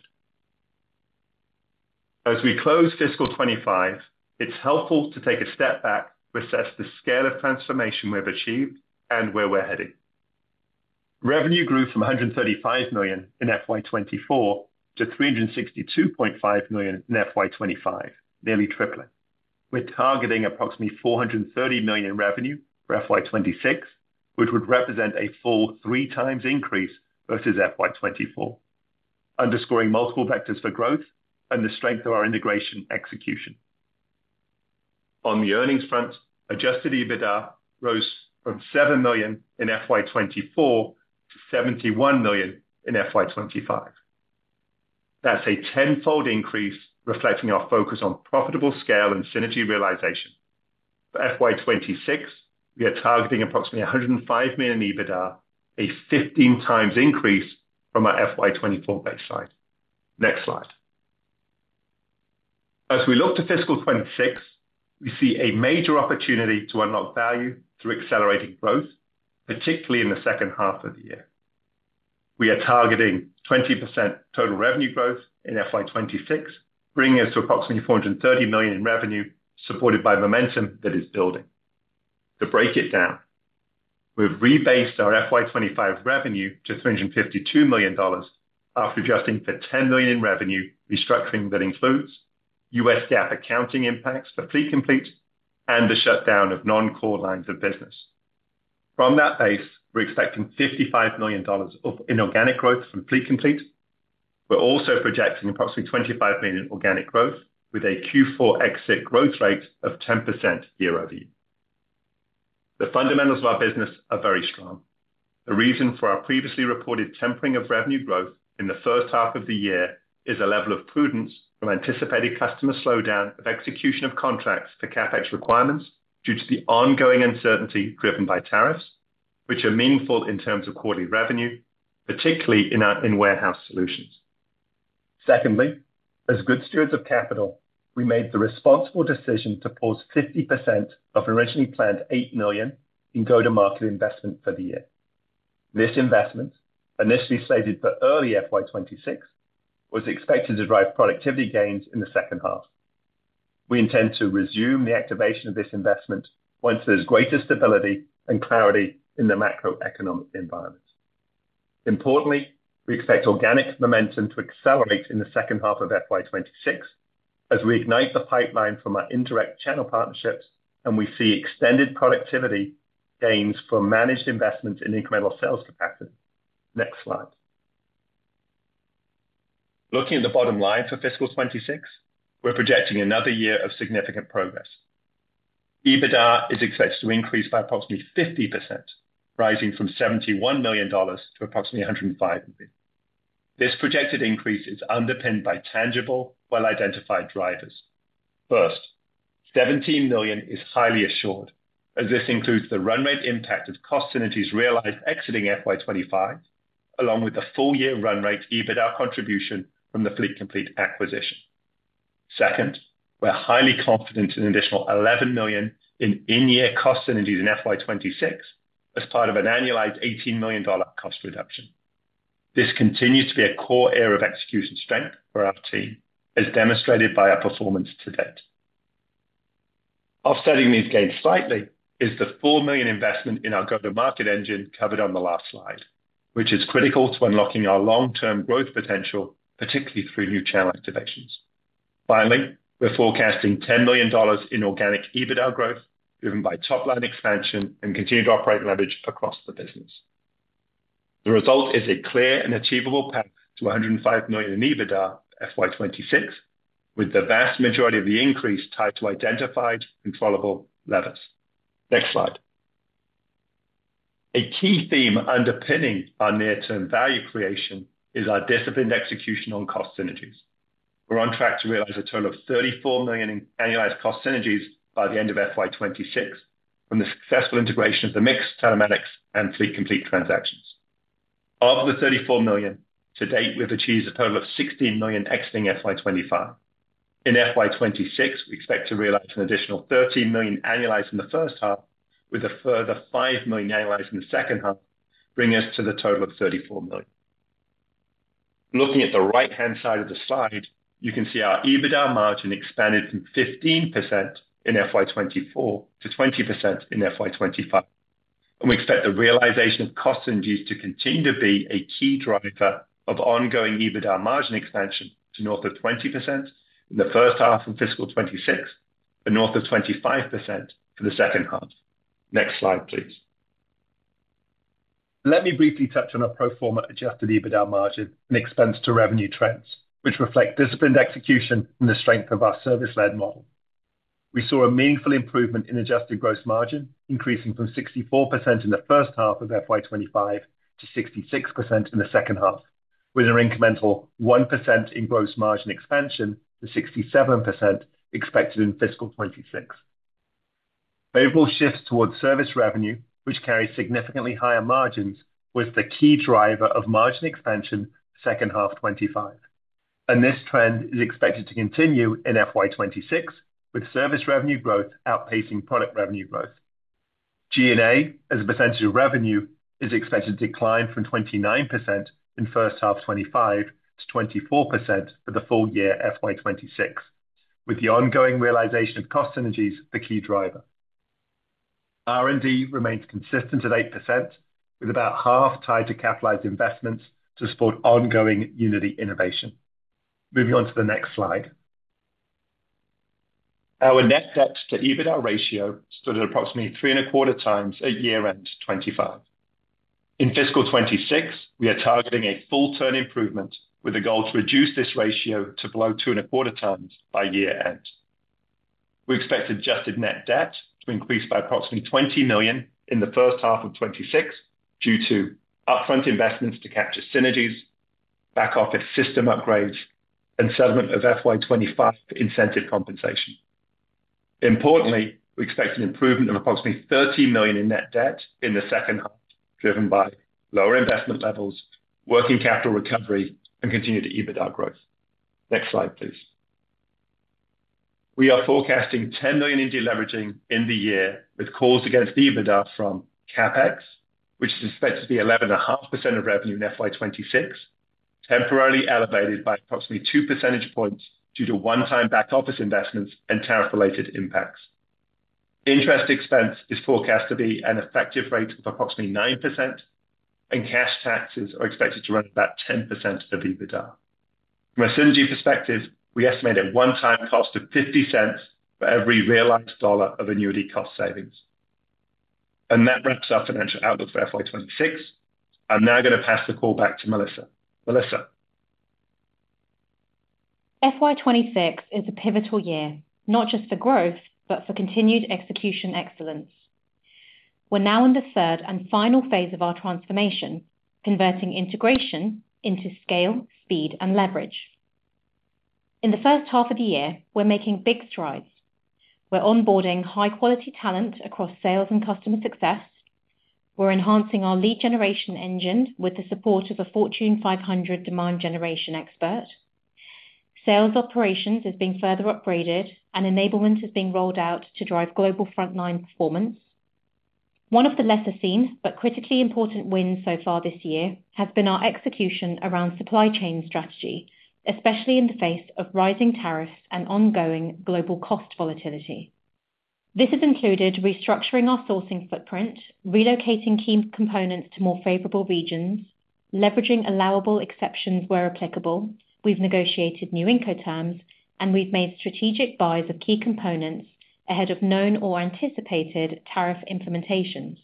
As we close fiscal twenty-five, it's helpful to take a step back to assess the scale of transformation we've achieved and where we're heading. Revenue grew from one hundred thirty-five million dollars in F Y twenty-four to three hundred sixty-two point five million dollars in F Y twenty-five, nearly tripling. We're targeting approximately four hundred thirty million dollars in revenue for F Y twenty-six, which would represent a full three times increase versus F Y twenty-four, underscoring multiple vectors for growth and the strength of our integration execution. On the earnings front, adjusted EBITDA rose from seven million in F Y twenty-four to seventy-one million in F Y twenty-five. That's a tenfold increase, reflecting our focus on profitable scale and synergy realization. For F Y twenty-six, we are targeting approximately one hundred five million EBITDA, a fifteen times increase from our F Y twenty-four baseline. Next slide. As we look to fiscal twenty-six, we see a major opportunity to unlock value through accelerating growth, particularly in the second half of the year. We are targeting twenty percent total revenue growth in F Y twenty-six, bringing us to approximately four hundred thirty million in revenue, supported by momentum that is building. To break it down, we've rebased our F Y twenty-five revenue to three hundred fifty-two million dollars after adjusting for ten million dollars in revenue restructuring that includes U S GAAP accounting impacts for Fleet Complete and the shutdown of non-core lines of business. From that base, we're expecting fifty-five million dollars of inorganic growth from Fleet Complete. We're also projecting approximately twenty-five million dollars in organic growth with a Q four exit growth rate of ten percent year over year. The fundamentals of our business are very strong. The reason for our previously reported tempering of revenue growth in the first half of the year is a level of prudence from anticipated customer slowdown of execution of contracts for CapEx requirements due to the ongoing uncertainty driven by tariffs, which are meaningful in terms of quarterly revenue, particularly in our in-warehouse solutions. Secondly, as good stewards of capital, we made the responsible decision to pause fifty percent of originally planned eight million dollars in go-to-market investment for the year. This investment, initially slated for early F Y twenty-six, was expected to drive productivity gains in the second half. We intend to resume the activation of this investment once there's greater stability and clarity in the macroeconomic environment. Importantly, we expect organic momentum to accelerate in the second half of F Y twenty-six as we ignite the pipeline from our indirect channel partnerships and we see extended productivity gains from managed investments in incremental sales capacity. Next slide. Looking at the bottom line for fiscal twenty-six, we're projecting another year of significant progress. EBITDA is expected to increase by approximately fifty percent, rising from seventy-one million dollars to approximately one hundred five million dollars. This projected increase is underpinned by tangible, well-identified drivers. First, seventeen million dollars is highly assured, as this includes the run rate impact of cost synergies realized exiting F Y twenty-five, along with the full-year run rate EBITDA contribution from the Fleet Complete acquisition. Second, we're highly confident in an additional eleven million dollars in in-year cost synergies in F Y twenty-six as part of an annualized eighteen million dollars cost reduction. This continues to be a core area of execution strength for our team, as demonstrated by our performance to date. Offsetting these gains slightly is the four million dollars investment in our go-to-market engine covered on the last slide, which is critical to unlocking our long-term growth potential, particularly through new channel activations. Finally, we're forecasting ten million dollars in organic EBITDA growth, driven by top-line expansion and continued operating leverage across the business. The result is a clear and achievable path to one hundred five million dollars in EBITDA F Y twenty-six, with the vast majority of the increase tied to identified controllable levers. Next slide. A key theme underpinning our near-term value creation is our disciplined execution on cost synergies. We're on track to realize a total of thirty-four million dollars in annualized cost synergies by the end of F Y twenty-six from the successful integration of the MiX, Telematics, and Fleet Complete transactions. Of the thirty-four million dollars, to date, we've achieved a total of sixteen million dollars exiting F Y twenty-five. In F Y twenty-six, we expect to realize an additional thirteen million dollars annualized in the first half, with a further five million dollars annualized in the second half, bringing us to the total of thirty-four million dollars. Looking at the right-hand side of the slide, you can see our EBITDA margin expanded from fifteen percent in F Y twenty-four to twenty percent in F Y twenty-five. And we expect the realization of cost synergies to continue to be a key driver of ongoing EBITDA margin expansion to north of twenty percent in the first half of fiscal twenty-six and north of twenty-five percent for the second half. Next slide, please. Let me briefly touch on our pro forma adjusted EBITDA margin and expense to revenue trends, which reflect disciplined execution and the strength of our service-led model. we saw a meaningful improvement in adjusted gross margin, increasing from sixty-four percent in the first half of F Y twenty-five to sixty-six percent in the second half, with an incremental one percent in gross margin expansion to sixty-seven percent expected in fiscal twenty-six. Favorable shifts towards service revenue, which carries significantly higher margins, was the key driver of margin expansion second half twenty-five. And this trend is expected to continue in F Y twenty-six, with service revenue growth outpacing product revenue growth. G and A, as a percentage of revenue, is expected to decline from twenty-nine percent in first half twenty-five to twenty-four percent for the full year F Y twenty-six, with the ongoing realization of cost synergies the key driver. R and D remains consistent at eight percent, with about half tied to capitalized investments to support ongoing Unity innovation. Moving on to the next slide. Our net debt to EBITDA ratio stood at approximately three and a quarter times at year-end twenty-five. In fiscal twenty-six, we are targeting a full turn improvement with a goal to reduce this ratio to below two and a quarter times by year-end. We expect adjusted net debt to increase by approximately twenty million dollars in the first half of twenty-six due to upfront investments to capture synergies, back office system upgrades, and settlement of F Y twenty-five incentive compensation. Importantly, we expect an improvement of approximately thirty million dollars in net debt in the second half, driven by lower investment levels, working capital recovery, and continued EBITDA growth. Next slide, please. We are forecasting ten million dollars in deleveraging in the year, with calls against EBITDA from CapEx, which is expected to be eleven point five percent of revenue in F Y twenty-six, temporarily elevated by approximately two percentage points due to one-time back office investments and tariff-related impacts. Interest expense is forecast to be an effective rate of approximately nine percent, and cash taxes are expected to run about ten percent of EBITDA. From a synergy perspective, we estimate a one-time cost of fifty cents for every realized dollar of annuity cost savings. And that wraps up financial outlook for F Y twenty-six. I'm now going to pass the call back to Melissa. Melissa. F Y twenty-six is a pivotal year, not just for growth, but for continued execution excellence. We're now in the third and final phase of our transformation, converting integration into scale, speed, and leverage. In the first half of the year, we're making big strides. We're onboarding high-quality talent across sales and customer success. We're enhancing our lead generation engine with the support of a Fortune five hundred demand generation expert. Sales operations is being further upgraded, and enablement is being rolled out to drive global frontline performance. One of the lesser seen but critically important wins so far this year has been our execution around supply chain strategy, especially in the face of rising tariffs and ongoing global cost volatility. This has included restructuring our sourcing footprint, relocating key components to more favorable regions, leveraging allowable exceptions where applicable. We've negotiated new Incoterms, and we've made strategic buys of key components ahead of known or anticipated tariff implementations.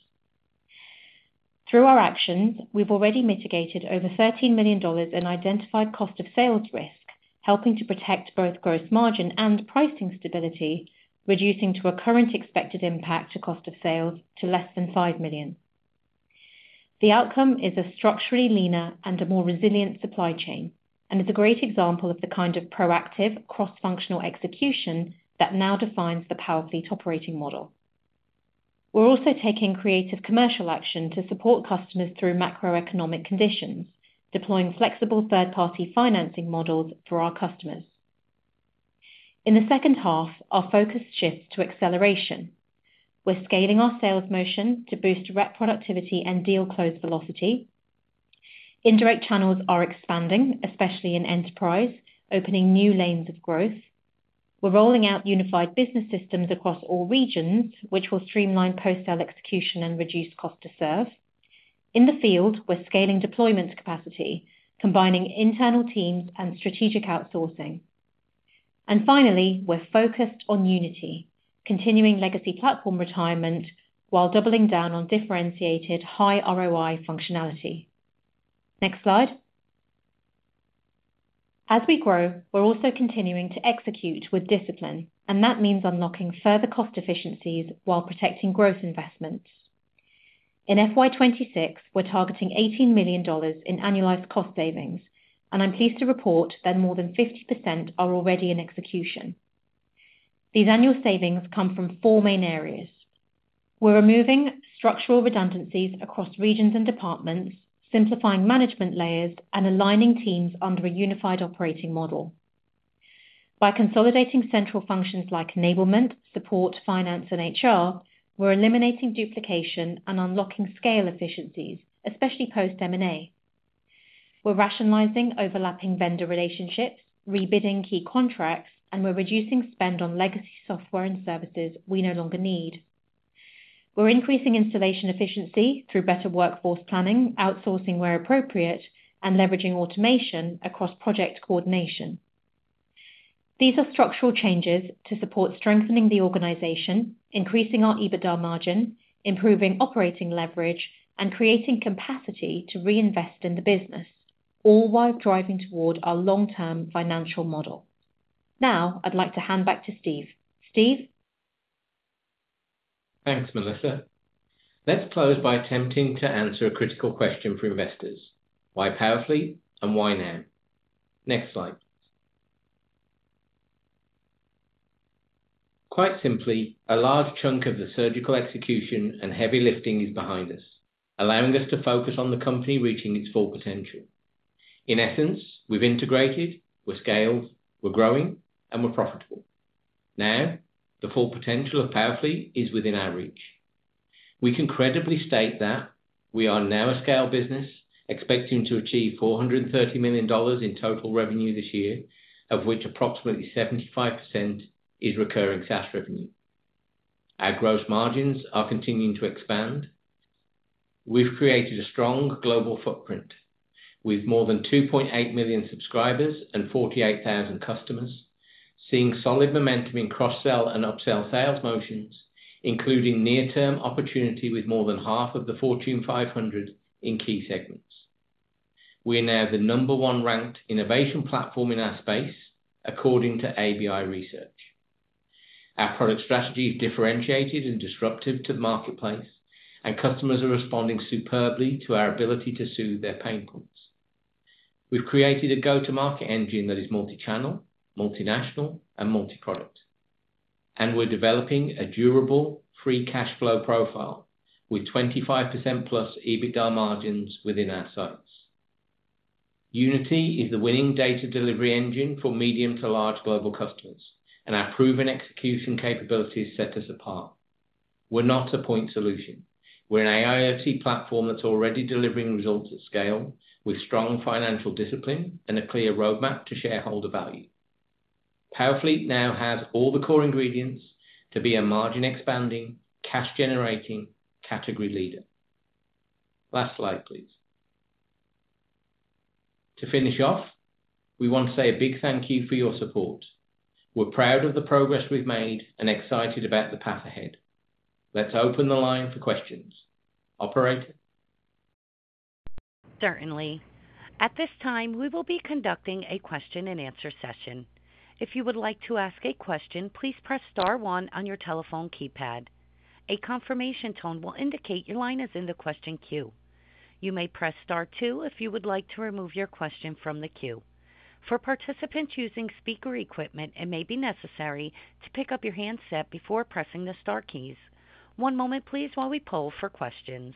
Through our actions, we've already mitigated over thirteen million dollars in identified cost of sales risk, helping to protect both gross margin and pricing stability, reducing to a current expected impact to cost of sales to less than five million dollars. The outcome is a structurally leaner and a more resilient supply chain, and is a great example of the kind of proactive, cross-functional execution that now defines the Powerfleet operating model. We're also taking creative commercial action to support customers through macroeconomic conditions, deploying flexible third-party financing models for our customers. In the second half, our focus shifts to acceleration. We're scaling our sales motion to boost rep productivity and deal close velocity. Indirect channels are expanding, especially in enterprise, opening new lanes of growth. We're rolling out unified business systems across all regions, which will streamline post-sale execution and reduce cost to serve. In the field, we're scaling deployment capacity, combining internal teams and strategic outsourcing. And finally, we're focused on Unity, continuing legacy platform retirement while doubling down on differentiated high R O I functionality. Next slide. As we grow, we're also continuing to execute with discipline and that means unlocking further cost efficiencies while protecting growth investments. In F Y twenty-six, we're targeting eighteen million dollars in annualized cost savings, and I'm pleased to report that more than fifty percent are already in execution. These annual savings come from four main areas. We're removing structural redundancies across regions and departments, simplifying management layers, and aligning teams under a unified operating model. By consolidating central functions like enablement, support, finance, and H R, we're eliminating duplication and unlocking scale efficiencies, especially post-M and A. We're rationalizing overlapping vendor relationships, rebidding key contracts, and we're reducing spend on legacy software and services we no longer need. We're increasing installation efficiency through better workforce planning, outsourcing where appropriate, and leveraging automation across project coordination. These are structural changes to support strengthening the organization, increasing our EBITDA margin, improving operating leverage, and creating capacity to reinvest in the business, all while driving toward our long-term financial model. Now, I'd like to hand back to Steve. Steve? Thanks, Melissa. Let's close by attempting to answer a critical question for investors. Why Powerfleet and why now? Next slide. Quite simply, a large chunk of the surgical execution and heavy lifting is behind us, allowing us to focus on the company reaching its full potential. In essence, we've integrated, we're scaled, we're growing, and we're profitable. Now, the full potential of Powerfleet is within our reach. We can credibly state that we are now a scale business, expecting to achieve four hundred thirty million dollars in total revenue this year, of which approximately seventy-five percent is recurring SaaS revenue. Our gross margins are continuing to expand. We've created a strong global footprint with more than two point eight million subscribers and forty-eight thousand customers, seeing solid momentum in cross-sell and upsell sales motions, including near-term opportunity with more than half of the Fortune five hundred in key segments. We are now the number one ranked innovation platform in our space, according to A B I Research. Our product strategy is differentiated and disruptive to the marketplace, and customers are responding superbly to our ability to soothe their pain points. We've created a go-to-market engine that is multi-channel, multinational, and multi-product. And we're developing a durable, free cash flow profile with twenty-five percent plus EBITDA margins within our sights. Unity is the winning data delivery engine for medium to large global customers, and our proven execution capabilities set us apart. We're not a point solution. We're an A I O T platform that's already delivering results at scale with strong financial discipline and a clear roadmap to shareholder value. Powerfleet now has all the core ingredients to be a margin-expanding, cash-generating category leader. Last slide, please. To finish off, we want to say a big thank you for your support. We're proud of the progress we've made and excited about the path ahead. Let's open the line for questions. Operator? Certainly. At this time, we will be conducting a question and answer session. If you would like to ask a question, please press star one on your telephone keypad. A confirmation tone will indicate your line is in the question queue. You may press star two if you would like to remove your question from the queue. For participants using speaker equipment, it may be necessary to pick up your handset before pressing the star keys. One moment, please, while we poll for questions.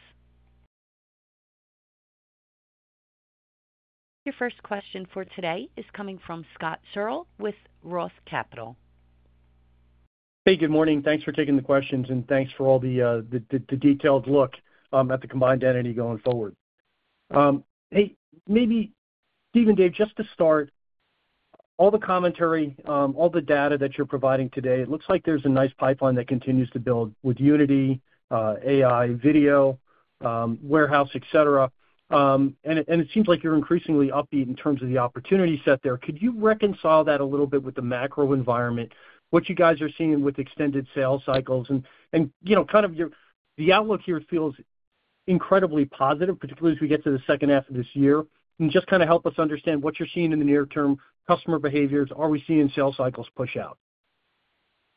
Your first question for today is coming from Scott Searle with Roth Capital. Hey, good morning. Thanks for taking the questions, and thanks for all the uh, the, the, the detailed look um, at the combined entity going forward. Um, hey, maybe, Steve and Dave, just to start, all the commentary, um, all the data that you're providing today, it looks like there's a nice pipeline that continues to build with Unity, uh, A I, video, um, warehouse, et cetera. Um, and, it, and it seems like you're increasingly upbeat in terms of the opportunity set there. Could you reconcile that a little bit with the macro environment, what you guys are seeing with extended sales cycles, and, and you know, kind of your the outlook here feels incredibly positive, particularly as we get to the second half of this year, and just kind of help us understand what you're seeing in the near term, customer behaviors. Are we seeing sales cycles push out?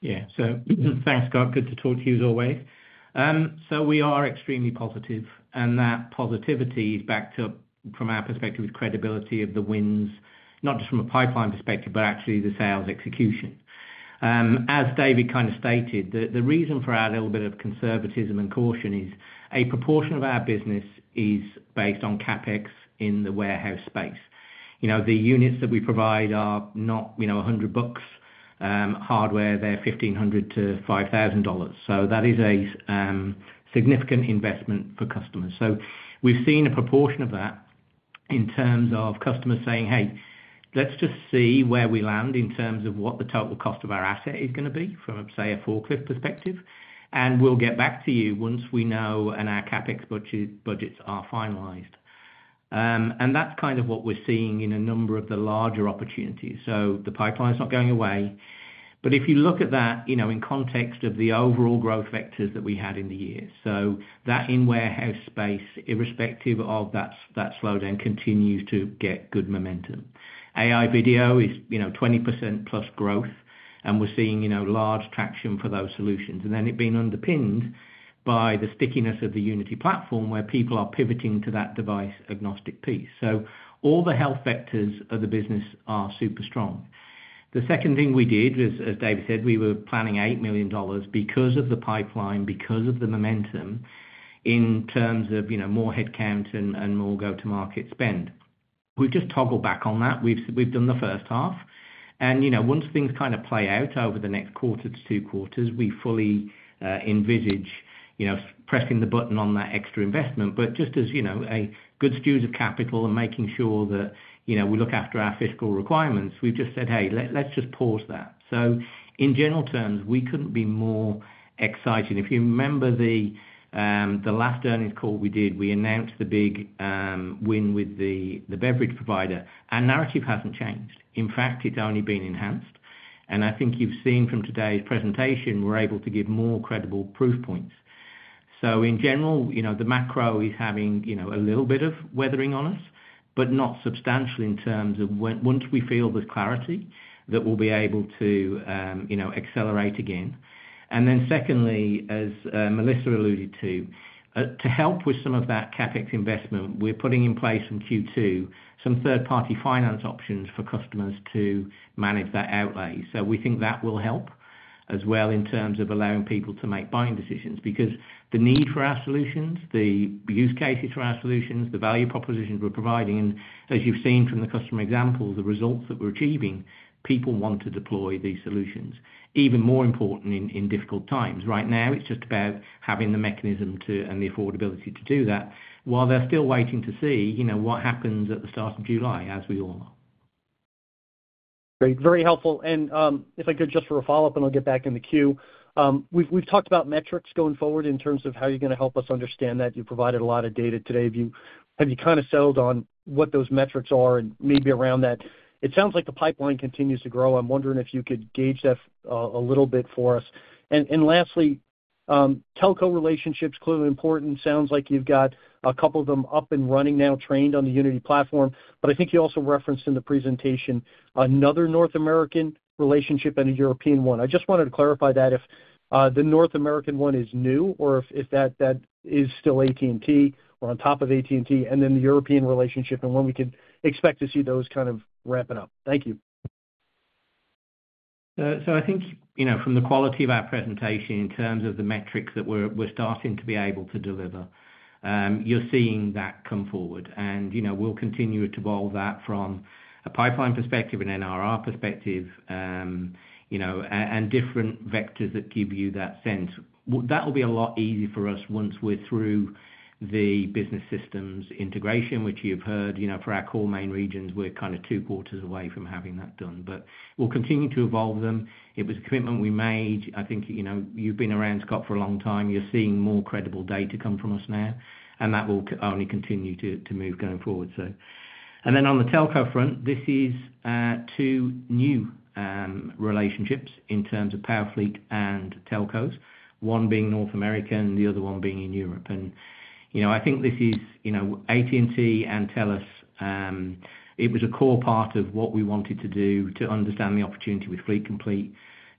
Yeah. So thanks, Scott. Good to talk to you as always. Um, so we are extremely positive, and that positivity is backed up from our perspective with credibility of the wins, not just from a pipeline perspective, but actually the sales execution. Um, as David kind of stated, the, the reason for our little bit of conservatism and caution is a proportion of our business is based on CapEx in the warehouse space. You know, the units that we provide are not, you know, a hundred bucks. Um, hardware, they're fifteen hundred to five thousand dollars. So that is a um, significant investment for customers. So we've seen a proportion of that in terms of customers saying, hey, let's just see where we land in terms of what the total cost of our asset is going to be from, say, a forklift perspective. And we'll get back to you once we know and our CapEx budget, budgets are finalized. Um, and that's kind of what we're seeing in a number of the larger opportunities. So the pipeline's not going away. But if you look at that, you know, in context of the overall growth vectors that we had in the year, so that in-warehouse space, irrespective of that, that slowdown, continues to get good momentum. A I video is, you know, twenty percent plus growth, and we're seeing, you know, large traction for those solutions. And then it being underpinned by the stickiness of the Unity platform, where people are pivoting to that device agnostic piece. So all the health vectors of the business are super strong. The second thing we did was, as David said, we were planning eight million dollars because of the pipeline, because of the momentum in terms of, you know, more headcount and, and more go-to-market spend. We've just toggled back on that. We've, we've done the first half. And, you know, once things kind of play out over the next quarter to two quarters, we fully uh, envisage, you know, pressing the button on that extra investment. But just as, you know, a good stewards of capital and making sure that, you know, we look after our fiscal requirements, we've just said, hey, let, let's just pause that. So in general terms, we couldn't be more excited. If you remember the um, the last earnings call we did, we announced the big um, win with the, the beverage provider. Our narrative hasn't changed. In fact, it's only been enhanced. And I think you've seen from today's presentation, we're able to give more credible proof points. So in general, you know, the macro is having, you know, a little bit of weathering on us, but not substantial in terms of when, once we feel there's clarity, that we'll be able to, um, you know, accelerate again. And then secondly, as uh, Melissa alluded to, uh, to help with some of that CapEx investment, we're putting in place from Q two some third-party finance options for customers to manage that outlay. So we think that will help as well in terms of allowing people to make buying decisions, because the need for our solutions, the use cases for our solutions, the value propositions we're providing, and as you've seen from the customer examples, the results that we're achieving, people want to deploy these solutions. Even more important in, in difficult times. Right now, it's just about having the mechanism to and the affordability to do that, while they're still waiting to see, you know, what happens at the start of July, as we all know. Great, very helpful. And um, if I could just for a follow-up, and I'll get back in the queue. Um, we've we've talked about metrics going forward in terms of how you're going to help us understand that. You provided a lot of data today. Have you have you kind of settled on what those metrics are, and maybe around that? It sounds like the pipeline continues to grow. I'm wondering if you could gauge that uh, a little bit for us. And and lastly, um, telco relationships clearly important. Sounds like you've got a couple of them up and running now, trained on the Unity platform. But I think you also referenced in the presentation another North American relationship and a European one. I just wanted to clarify that if uh, the North American one is new, or if, if that, that is still A T and T or on top of A T and T, and then the European relationship, and when we could expect to see those kind of ramping up. Thank you. Uh, so I think, you know, from the quality of our presentation in terms of the metrics that we're, we're starting to be able to deliver, um, you're seeing that come forward. And, you know, we'll continue to evolve that from a pipeline perspective and N R R perspective, um, you know, and, and different vectors that give you that sense. That will be a lot easier for us once we're through the business systems integration, which you've heard, you know, for our core main regions, we're kind of two quarters away from having that done. But we'll continue to evolve them. It was a commitment we made. I think, you know, you've been around, Scott, for a long time. You're seeing more credible data come from us now, and that will only continue to, to move going forward. So, and then on the telco front, this is uh, two new um, relationships in terms of Powerfleet and telcos, one being North America and the other one being in Europe. And you know, I think this is, you know, A T and T and TELUS, um, it was a core part of what we wanted to do to understand the opportunity with Fleet Complete,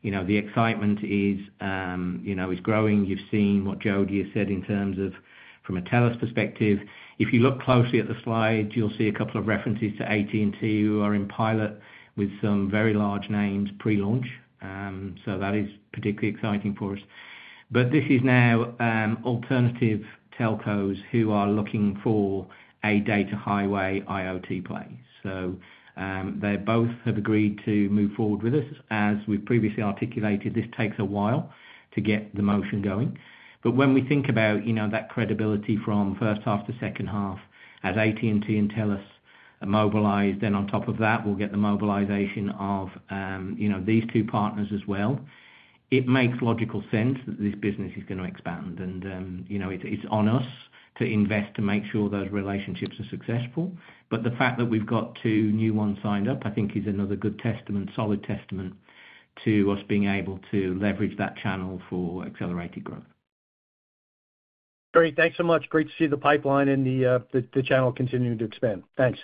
You know, the excitement is, um, you know, is growing. You've seen what Jody has said in terms of from a TELUS perspective. If you look closely at the slide, you'll see a couple of references to A T and T, who are in pilot with some very large names pre-launch. Um, so that is particularly exciting for us. But this is now um, alternative telcos who are looking for a data highway IoT play. So um, they both have agreed to move forward with us. As we've previously articulated, this takes a while to get the motion going. But when we think about, you know, that credibility from first half to second half, as A T and T and TELUS are mobilized, then on top of that, we'll get the mobilization of, um, you know, these two partners as well. It makes logical sense that this business is going to expand. And, um, you know, it, it's on us to invest to make sure those relationships are successful. But the fact that we've got two new ones signed up, I think is another good testament, solid testament to us being able to leverage that channel for accelerated growth. Great. Thanks so much. Great to see the pipeline and the, uh, the, the channel continuing to expand. Thanks.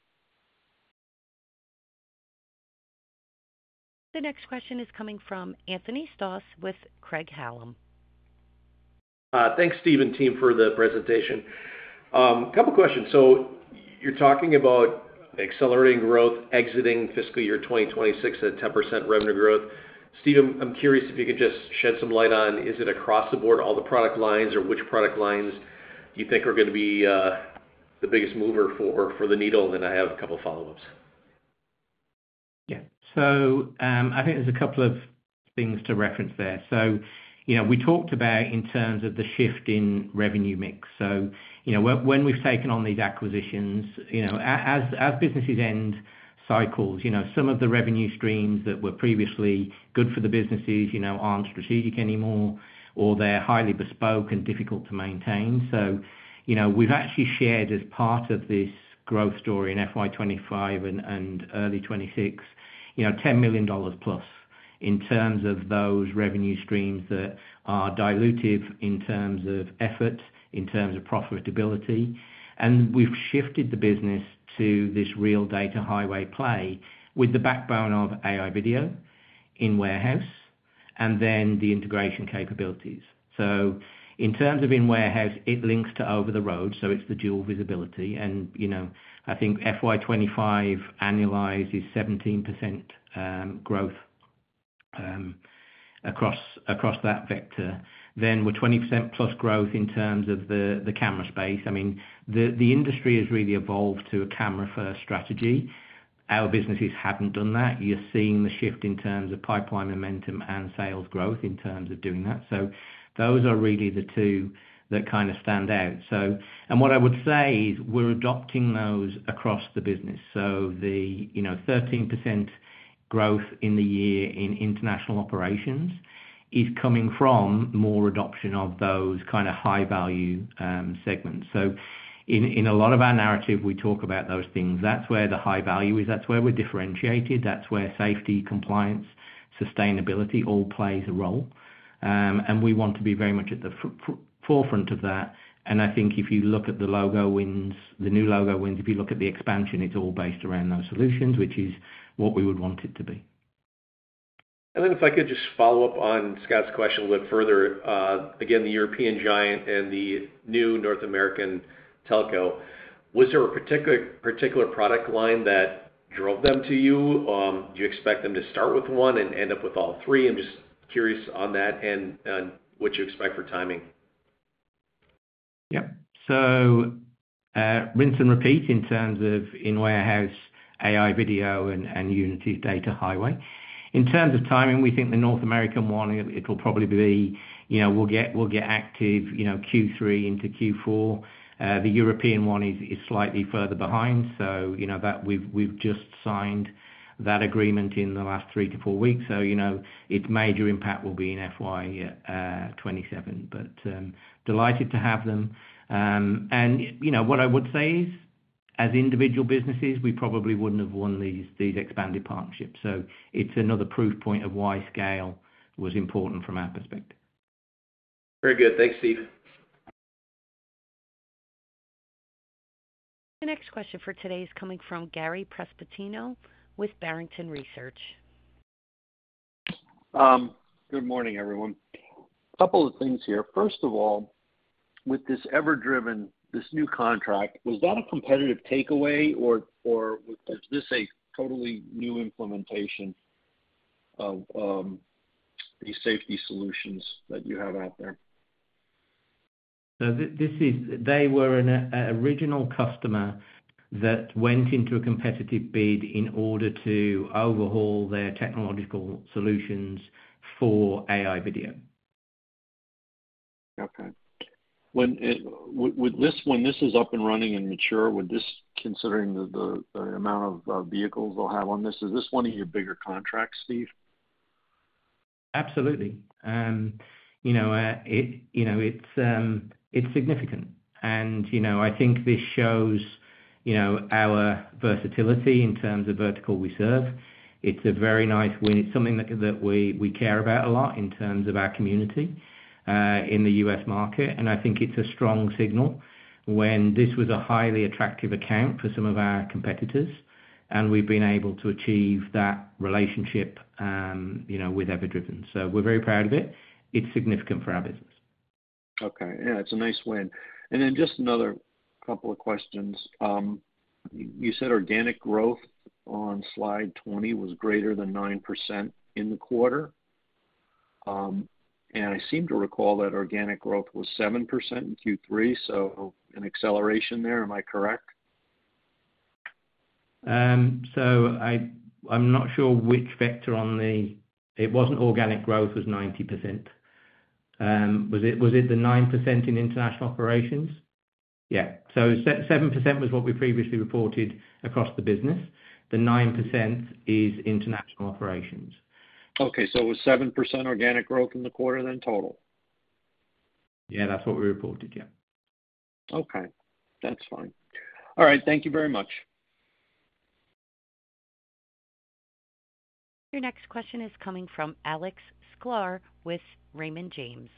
The next question is coming from Anthony Stoss with Craig-Hallum. Uh, thanks, Steve and team, for the presentation. A um, couple questions. So you're talking about accelerating growth, exiting fiscal year twenty twenty-six at ten percent revenue growth. Steve, I'm, I'm curious if you could just shed some light on, is it across the board, all the product lines, or which product lines you think are going to be uh, the biggest mover for, for the needle? And then I have a couple of follow-ups. Yeah. So um, I think there's a couple of things to reference there. So, you know, we talked about in terms of the shift in revenue mix. So, you know, when, when we've taken on these acquisitions, you know, as as businesses end cycles, you know, some of the revenue streams that were previously good for the businesses, you know, aren't strategic anymore, or they're highly bespoke and difficult to maintain. So, you know, we've actually shared as part of this growth story in F Y twenty-five and, and early twenty-six, you know, ten million dollars plus in terms of those revenue streams that are dilutive in terms of effort, in terms of profitability. And we've shifted the business to this real data highway play with the backbone of A I video in warehouse and then the integration capabilities. So in terms of in warehouse, it links to over the road, so it's the dual visibility. And, you know, I think F Y twenty-five annualized is seventeen percent um, growth um, across across that vector. Then we're twenty percent plus growth in terms of the, the camera space. I mean, the, the industry has really evolved to a camera-first strategy. Our businesses haven't done that. You're seeing the shift in terms of pipeline momentum and sales growth in terms of doing that. So those are really the two that kind of stand out. So, and what I would say is we're adopting those across the business. So the, you know, thirteen percent growth in the year in international operations is coming from more adoption of those kind of high value um, segments. So in, in a lot of our narrative, we talk about those things. That's where the high value is. That's where we're differentiated. That's where safety, compliance, sustainability all plays a role. Um, and we want to be very much at the f- f- forefront of that. And I think if you look at the logo wins, the new logo wins, if you look at the expansion, it's all based around those solutions, which is what we would want it to be. And then if I could just follow up on Scott's question a little bit further, uh, again, the European giant and the new North American telco, was there a particular particular product line that drove them to you? Um, do you expect them to start with one and end up with all three? I'm just curious on that and, and what you expect for timing. Yep. So uh, rinse and repeat in terms of in-warehouse A I video and, and Unity's data highway. In terms of timing, we think the North American one, it, it will probably be, you know, we'll get we'll get active, you know, Q three into Q four. Uh, the European one is, is slightly further behind, so you know that we've we've just signed that agreement in the last three to four weeks. So you know its major impact will be in F Y twenty-seven. But um, delighted to have them. Um, and you know what I would say is, as individual businesses, we probably wouldn't have won these these expanded partnerships. So it's another proof point of why scale was important from our perspective. Very good. Thanks, Steve. The next question for today is coming from Gary Prestopino with Barrington Research. Um, Good morning, everyone. A couple of things here. First of all, with this EverDriven, this new contract, was that a competitive takeaway, or or is this a totally new implementation of um, these safety solutions that you have out there? So th- this is they were an a, original customer that went into a competitive bid in order to overhaul their technological solutions for A I video. Okay. When it, would, would this when this is up and running and mature, would this, considering the, the, the amount of uh, vehicles they'll have on this, is this one of your bigger contracts, Steve? Absolutely. Um, you know, uh, it you know it's um, it's significant, and you know I think this shows you know our versatility in terms of vertical we serve. It's a very nice win. It's something that that we we care about a lot in terms of our community uh, in the U S market, and I think it's a strong signal when this was a highly attractive account for some of our competitors, and we've been able to achieve that relationship, um, you know, with EverDriven. So we're very proud of it. It's significant for our business. Okay, yeah, it's a nice win. And then just another couple of questions. Um, you said organic growth on slide twenty was greater than nine percent in the quarter. Um, and I seem to recall that organic growth was seven percent in Q three, so an acceleration there. Am I correct? Um, so I, I'm not sure which vector on the, it wasn't organic growth was ninety percent. Um, was it, was it the nine percent in international operations? Yeah. So seven percent was what we previously reported across the business. The nine percent is international operations. Okay, so it was seven percent organic growth in the quarter then total? Yeah, that's what we reported, yeah. Okay, that's fine. All right, thank you very much. Your next question is coming from Alex Sklar with Raymond James.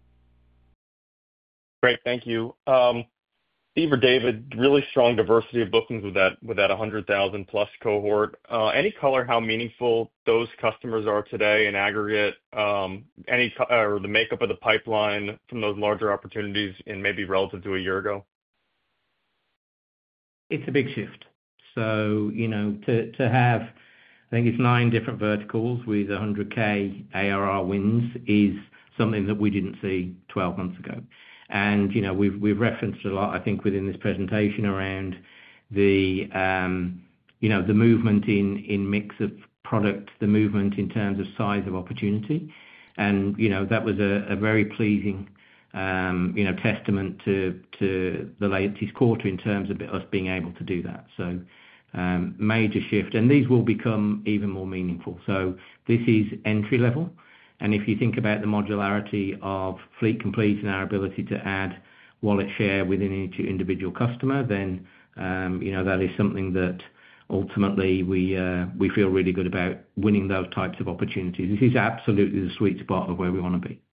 Great, thank you. Um, Steve or David, really strong diversity of bookings with that with that one hundred thousand plus cohort. Uh, any color how meaningful those customers are today in aggregate? Um, any or the makeup of the pipeline from those larger opportunities in maybe relative to a year ago? It's a big shift. So you know to to have, I think it's nine different verticals with one hundred K A R R wins is something that we didn't see twelve months ago. And, you know, we've we've referenced a lot, I think, within this presentation around the, um, you know, the movement in in mix of product, the movement in terms of size of opportunity. And, you know, that was a a very pleasing, um, you know, testament to to the latest quarter in terms of us being able to do that. So, um, major shift. And these will become even more meaningful. So this is entry level. And if you think about the modularity of Fleet Complete and our ability to add wallet share within each individual customer, then um, you know that is something that ultimately we uh, we feel really good about winning those types of opportunities. This is absolutely the sweet spot of where we want to be.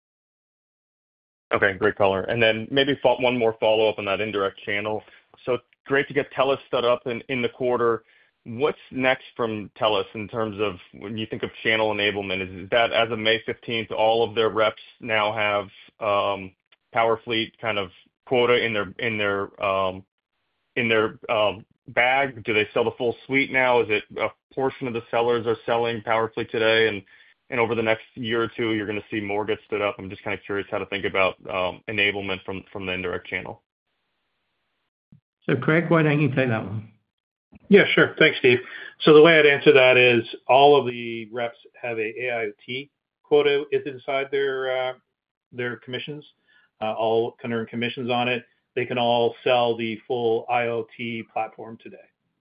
Okay, great color. And then maybe one more follow-up on that indirect channel. So great to get TELUS set up in, in the quarter. What's next from TELUS in terms of when you think of channel enablement? Is that as of May fifteenth, all of their reps now have um, PowerFleet kind of quota in their in their um, in their um, bag? Do they sell the full suite now? Is it a portion of the sellers are selling PowerFleet today, and and over the next year or two, you're going to see more get stood up? I'm just kind of curious how to think about um, enablement from from the indirect channel. So, Craig, why don't you take that one? Yeah, sure. Thanks, Steve. So the way I'd answer that is all of the reps have a AIoT quota is inside their uh, their commissions. Uh, all can earn commissions on it. They can all sell the full IoT platform today.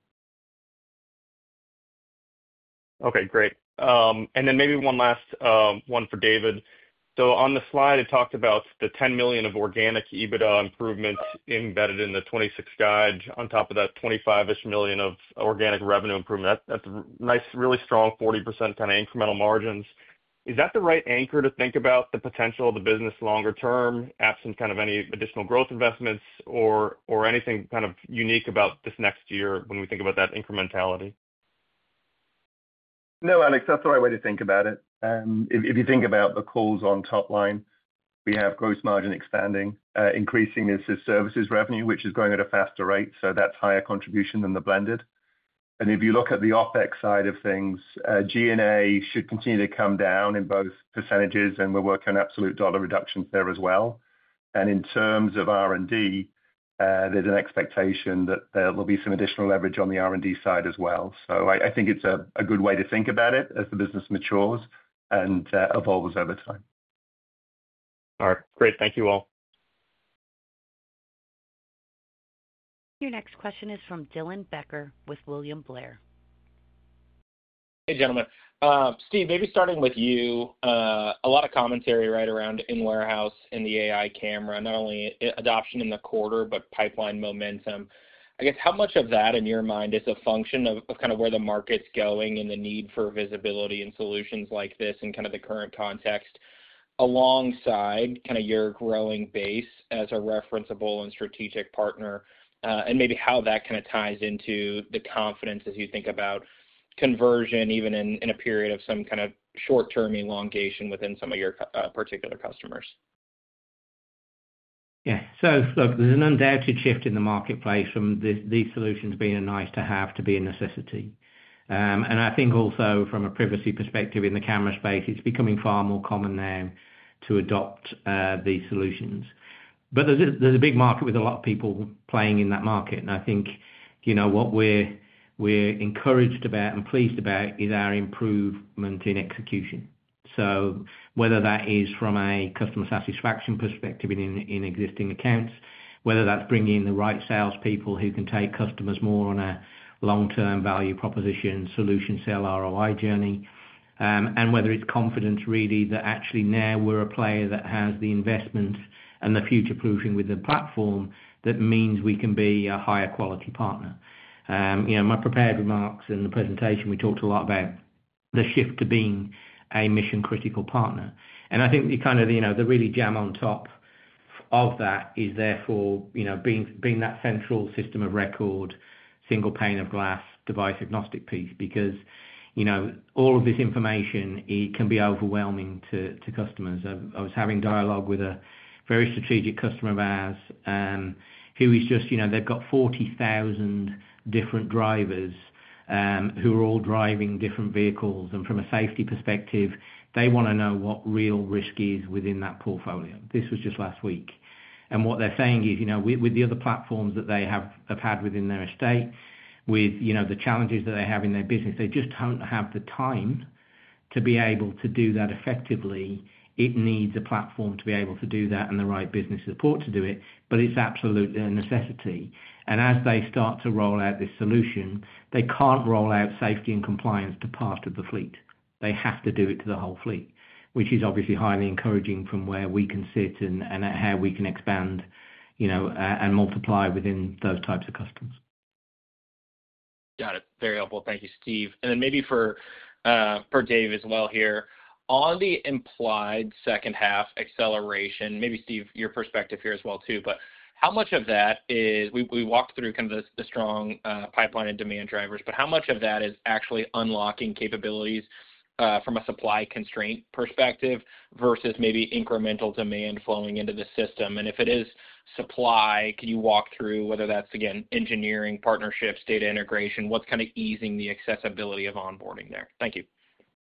Okay, great. Um, and then maybe one last um, one for David. So on the slide, it talked about the ten million of organic EBITDA improvement embedded in the twenty-six guide. On top of that, twenty-five-ish million of organic revenue improvement. That, that's a nice, really strong forty percent kind of incremental margins. Is that the right anchor to think about the potential of the business longer term, absent kind of any additional growth investments, or or anything kind of unique about this next year when we think about that incrementality? No, Alex, that's the right way to think about it. If you think about the calls on top line, we have gross margin expanding, increasing this services revenue, which is growing at a faster rate. So that's higher contribution than the blended. And if you look at the OpEx side of things, G and A should continue to come down in both percentages, and we're working on absolute dollar reductions there as well. And in terms of R and D, there's an expectation that there will be some additional leverage on the R and D side as well. So I, I think it's a, a good way to think about it as the business matures and uh, evolves over time. All right, great. Thank you all. Your next question is from Dylan Becker with William Blair. Hey, gentlemen. Uh, Steve, maybe starting with you, uh, a lot of commentary right around in-warehouse and the A I camera, not only adoption in the quarter, but pipeline momentum. I guess how much of that in your mind is a function of, of kind of where the market's going and the need for visibility and solutions like this in kind of the current context, alongside kind of your growing base as a referenceable and strategic partner, uh, and maybe how that kind of ties into the confidence as you think about conversion, even in, in a period of some kind of short-term elongation within some of your uh, particular customers? Yeah. So look, there's an undoubted shift in the marketplace from this, these solutions being a nice to have to be a necessity. Um, and I think also from a privacy perspective in the camera space, it's becoming far more common now to adopt uh, these solutions. But there's a, there's a big market with a lot of people playing in that market. And I think, you know, what we're we're encouraged about and pleased about is our improvement in execution. So whether that is from a customer satisfaction perspective in, in existing accounts, whether that's bringing in the right salespeople who can take customers more on a long-term value proposition, solution sell R O I journey, um, and whether it's confidence really that actually now we're a player that has the investment and the future-proofing with the platform that means we can be a higher quality partner. Um, you know, my prepared remarks in the presentation, we talked a lot about the shift to being a mission-critical partner. And I think the kind of, you know, the really jam on top of that is therefore, you know, being being that central system of record, single pane of glass, device agnostic piece, because, you know, all of this information, it can be overwhelming to, to customers. I, I was having dialogue with a very strategic customer of ours um, who is just, you know, they've got forty thousand different drivers um, who are all driving different vehicles. And from a safety perspective, they want to know what real risk is within that portfolio. This was just last week. And what they're saying is, you know, with, with the other platforms that they have, have had within their estate, with, you know, the challenges that they have in their business, they just don't have the time to be able to do that effectively. It needs a platform to be able to do that and the right business support to do it, but it's absolutely a necessity. And as they start to roll out this solution, they can't roll out safety and compliance to part of the fleet. They have to do it to the whole fleet, which is obviously highly encouraging from where we can sit and, and how we can expand, you know, uh, and multiply within those types of customers. Got it. Very helpful. Thank you, Steve. And then maybe for uh, for Dave as well here, on the implied second half acceleration, maybe Steve, your perspective here as well too, but how much of that is, we, we walked through kind of the, the strong uh, pipeline and demand drivers, but how much of that is actually unlocking capabilities uh, from a supply constraint perspective versus maybe incremental demand flowing into the system? And if it is supply, can you walk through whether that's, again, engineering, partnerships, data integration, what's kind of easing the accessibility of onboarding there? Thank you.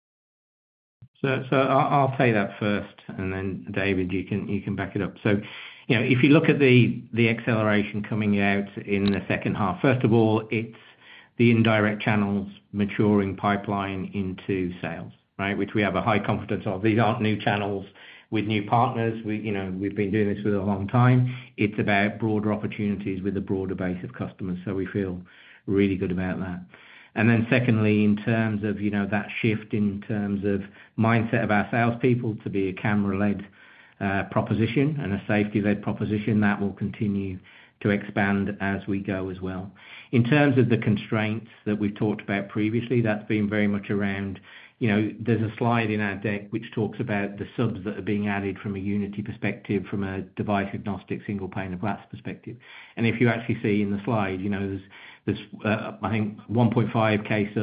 So, so I'll, I'll say that first, and then David, you can you can back it up. So, you know, if you look at the the acceleration coming out in the second half, first of all, it's the indirect channels maturing pipeline into sales, right? Which we have a high confidence of. These aren't new channels with new partners. We, you know, we've been doing this for a long time. It's about broader opportunities with a broader base of customers. So we feel really good about that. And then secondly, in terms of, you know, that shift in terms of mindset of our salespeople to be a camera-led uh, proposition and a safety-led proposition, that will continue to expand as we go as well. In terms of the constraints that we've talked about previously, that's been very much around, you know, there's a slide in our deck which talks about the subs that are being added from a Unity perspective, from a device agnostic single pane of glass perspective. And if you actually see in the slide, you know, there's, there's uh, I think one point five K subs,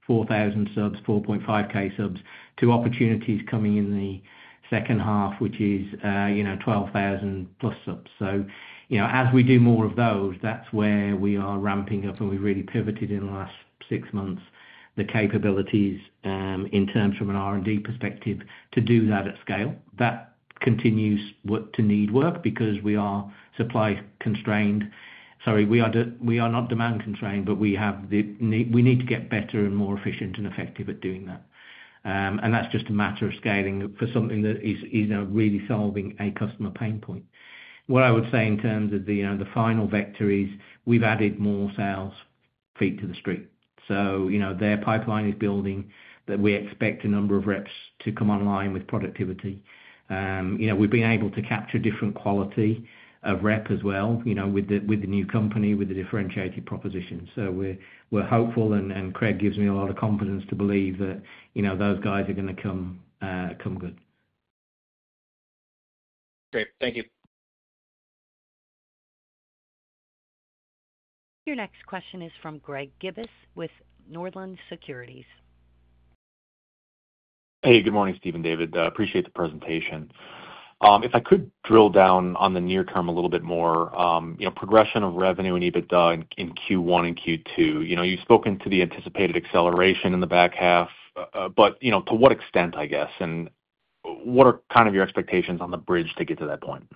four thousand subs, four point five K subs, to opportunities coming in the second half, which is, uh, you know, twelve thousand plus subs. So, you know, as we do more of those, that's where we are ramping up, and we've really pivoted in the last six months the capabilities um, in terms from an R and D perspective to do that at scale. That continues to need work because we are supply constrained. Sorry, we are de- we are not demand constrained, but we have the need, we need to get better and more efficient and effective at doing that. Um, and that's just a matter of scaling for something that is, you know, really solving a customer pain point. What I would say in terms of the, you know, the final vector is we've added more sales feet to the street. So, you know, their pipeline is building, that we expect a number of reps to come online with productivity. Um, you know, we've been able to capture different quality of rep as well, you know, with the with the new company, with the differentiated proposition. So we're we're hopeful, and, and Craig gives me a lot of confidence to believe that, you know, those guys are going to come uh, come good. Great, thank you. Your next question is from Greg Gibas with Northland Securities. Hey, good morning, Steve and David. Uh, appreciate the presentation. Um, if I could drill down on the near term a little bit more, um, you know, progression of revenue and EBITDA in, in Q one and Q two. You know, you've spoken to the anticipated acceleration in the back half, uh, but, you know, to what extent, I guess, and what are kind of your expectations on the bridge to get to that point?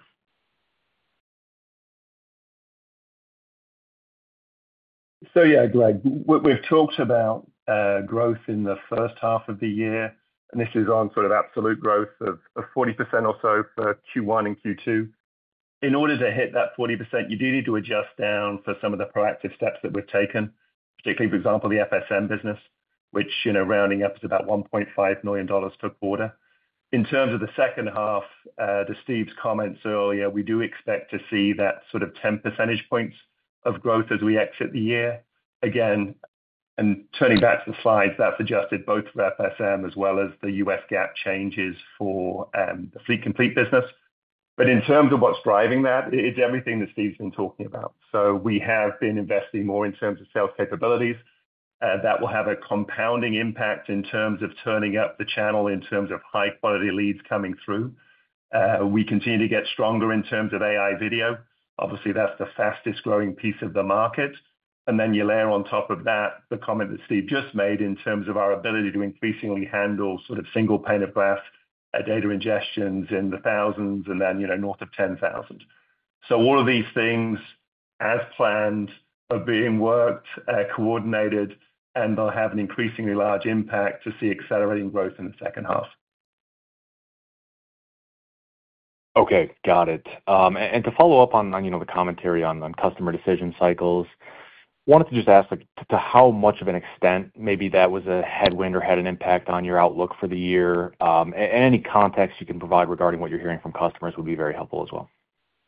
So yeah, Greg, we've talked about uh, growth in the first half of the year, and this is on sort of absolute growth of, of forty percent or so for Q one and Q two. In order to hit that forty percent, you do need to adjust down for some of the proactive steps that we've taken, particularly, for example, the F S M business, which, you know, rounding up is about one point five million dollars per quarter. In terms of the second half, uh, to Steve's comments earlier, we do expect to see that sort of ten percentage points of growth as we exit the year. Again, and turning back to the slides, that's adjusted both for F S M as well as the U S GAAP changes for um, the Fleet Complete business. But in terms of what's driving that, it's everything that Steve's been talking about. So we have been investing more in terms of sales capabilities. Uh, that will have a compounding impact in terms of turning up the channel in terms of high quality leads coming through. Uh, we continue to get stronger in terms of A I video. Obviously, that's the fastest growing piece of the market. And then you layer on top of that the comment that Steve just made in terms of our ability to increasingly handle sort of single pane of glass uh, data ingestions in the thousands and then, you know, north of ten thousand. So all of these things, as planned, are being worked, uh, coordinated, and they'll have an increasingly large impact to see accelerating growth in the second half. Okay, got it. Um, and, and to follow up on, on you know the commentary on, on customer decision cycles, wanted to just ask like to, to how much of an extent maybe that was a headwind or had an impact on your outlook for the year, um, and, and any context you can provide regarding what you're hearing from customers would be very helpful as well.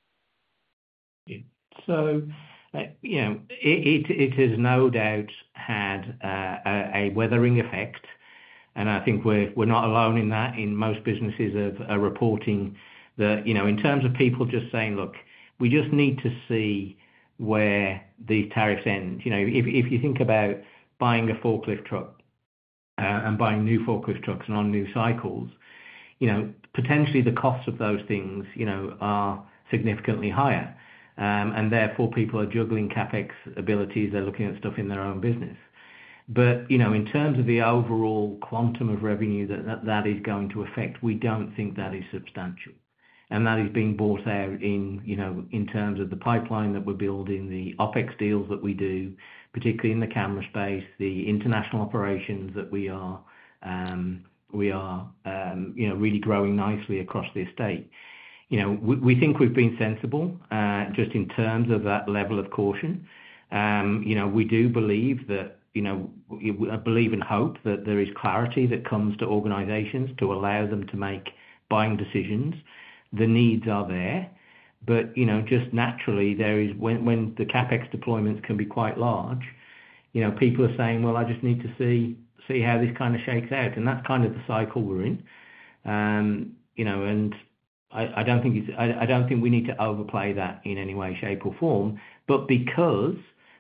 So, uh, you know, it, it, it has no doubt had uh, a, a weathering effect, and I think we're we're not alone in that. In most businesses are, are reporting that, you know, in terms of people just saying, look, we just need to see where these tariffs end. You know, if if you think about buying a forklift truck uh, and buying new forklift trucks and on new cycles, you know, potentially the costs of those things, you know, are significantly higher. Um, and therefore people are juggling CapEx abilities, they're looking at stuff in their own business. But, you know, in terms of the overall quantum of revenue that, that that is going to affect, we don't think that is substantial. And that is being brought out in, you know, in terms of the pipeline that we're building, the OpEx deals that we do, particularly in the camera space, the international operations that we are, um, we are, um, you know, really growing nicely across the estate. You know, we, we think we've been sensible uh, just in terms of that level of caution. Um, you know, we do believe that, you know, I believe and hope that there is clarity that comes to organizations to allow them to make buying decisions. The needs are there, but, you know, just naturally there is, when, when the CapEx deployments can be quite large, you know, people are saying, well, I just need to see see how this kind of shakes out. And that's kind of the cycle we're in. Um, you know, and I, I don't think it's, I, I don't think we need to overplay that in any way, shape or form, but because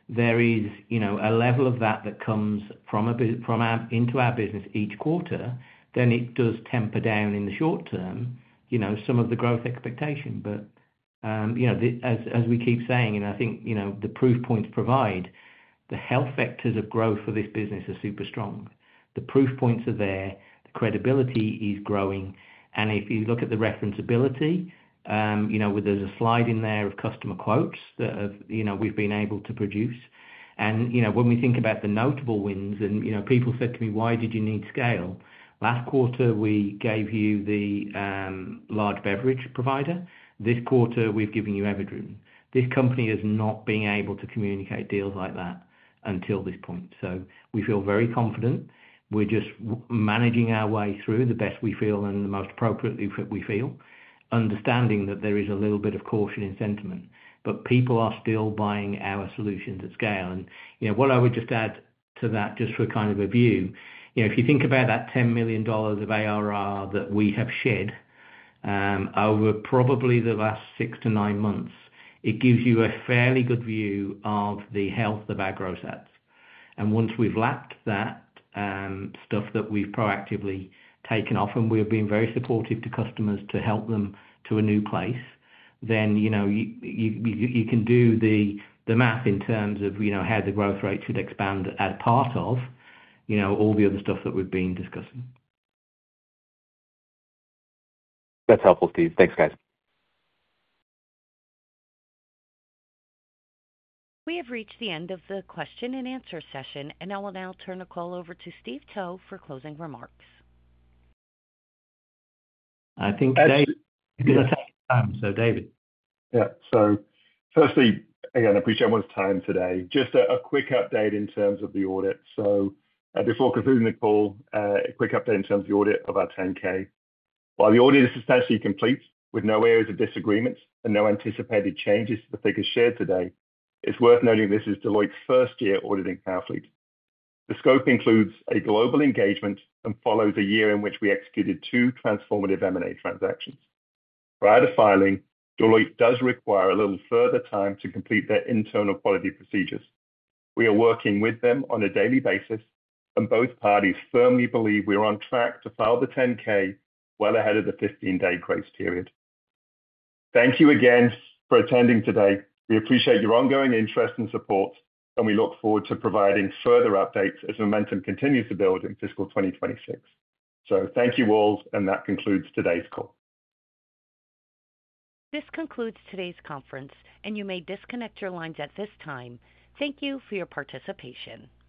there is, you know, a level of that that comes from a from our into our business each quarter, then it does temper down in the short term, you know, some of the growth expectation. But um, you know, the, as as we keep saying, and I think, you know, the proof points provide, the health vectors of growth for this business are super strong. The proof points are there, the credibility is growing, and if you look at the referenceability, um, you know, there's a slide in there of customer quotes that have, you know, we've been able to produce. And, you know, when we think about the notable wins, and, you know, people said to me, why did you need scale? Last quarter, we gave you the um, large beverage provider. This quarter, we've given you Evergreen. This company has not been able to communicate deals like that until this point. So we feel very confident. We're just managing our way through the best we feel and the most appropriately we feel, understanding that there is a little bit of caution in sentiment, but people are still buying our solutions at scale. And, you know, what I would just add to that, just for kind of a view, you know, if you think about that ten million dollars of A R R that we have shed um, over probably the last six to nine months, it gives you a fairly good view of the health of our gross adds. And once we've lapped that um, stuff that we've proactively taken off, and we've been very supportive to customers to help them to a new place, then, you know, you, you, you can do the, the math in terms of, you know, how the growth rate should expand as part of, you know, all the other stuff that we've been discussing. That's helpful, Steve. Thanks, guys. We have reached the end of the question and answer session, and I will now turn the call over to Steve Towe for closing remarks. I think David is going to take time. So, David. Yeah. So, firstly, again, I appreciate everyone's time today. Just a, a quick update in terms of the audit. So, uh, before concluding the call, uh, a quick update in terms of the audit of our ten K. While the audit is substantially complete, with no areas of disagreement and no anticipated changes to the figures shared today, it's worth noting this is Deloitte's first year auditing Powerfleet. The scope includes a global engagement and follows a year in which we executed two transformative M and A transactions. Prior to filing, Deloitte does require a little further time to complete their internal quality procedures. We are working with them on a daily basis, and both parties firmly believe we are on track to file the ten K well ahead of the fifteen-day grace period. Thank you again for attending today. We appreciate your ongoing interest and support, and we look forward to providing further updates as momentum continues to build in fiscal twenty twenty-six. So thank you all, and that concludes today's call. This concludes today's conference, and you may disconnect your lines at this time. Thank you for your participation.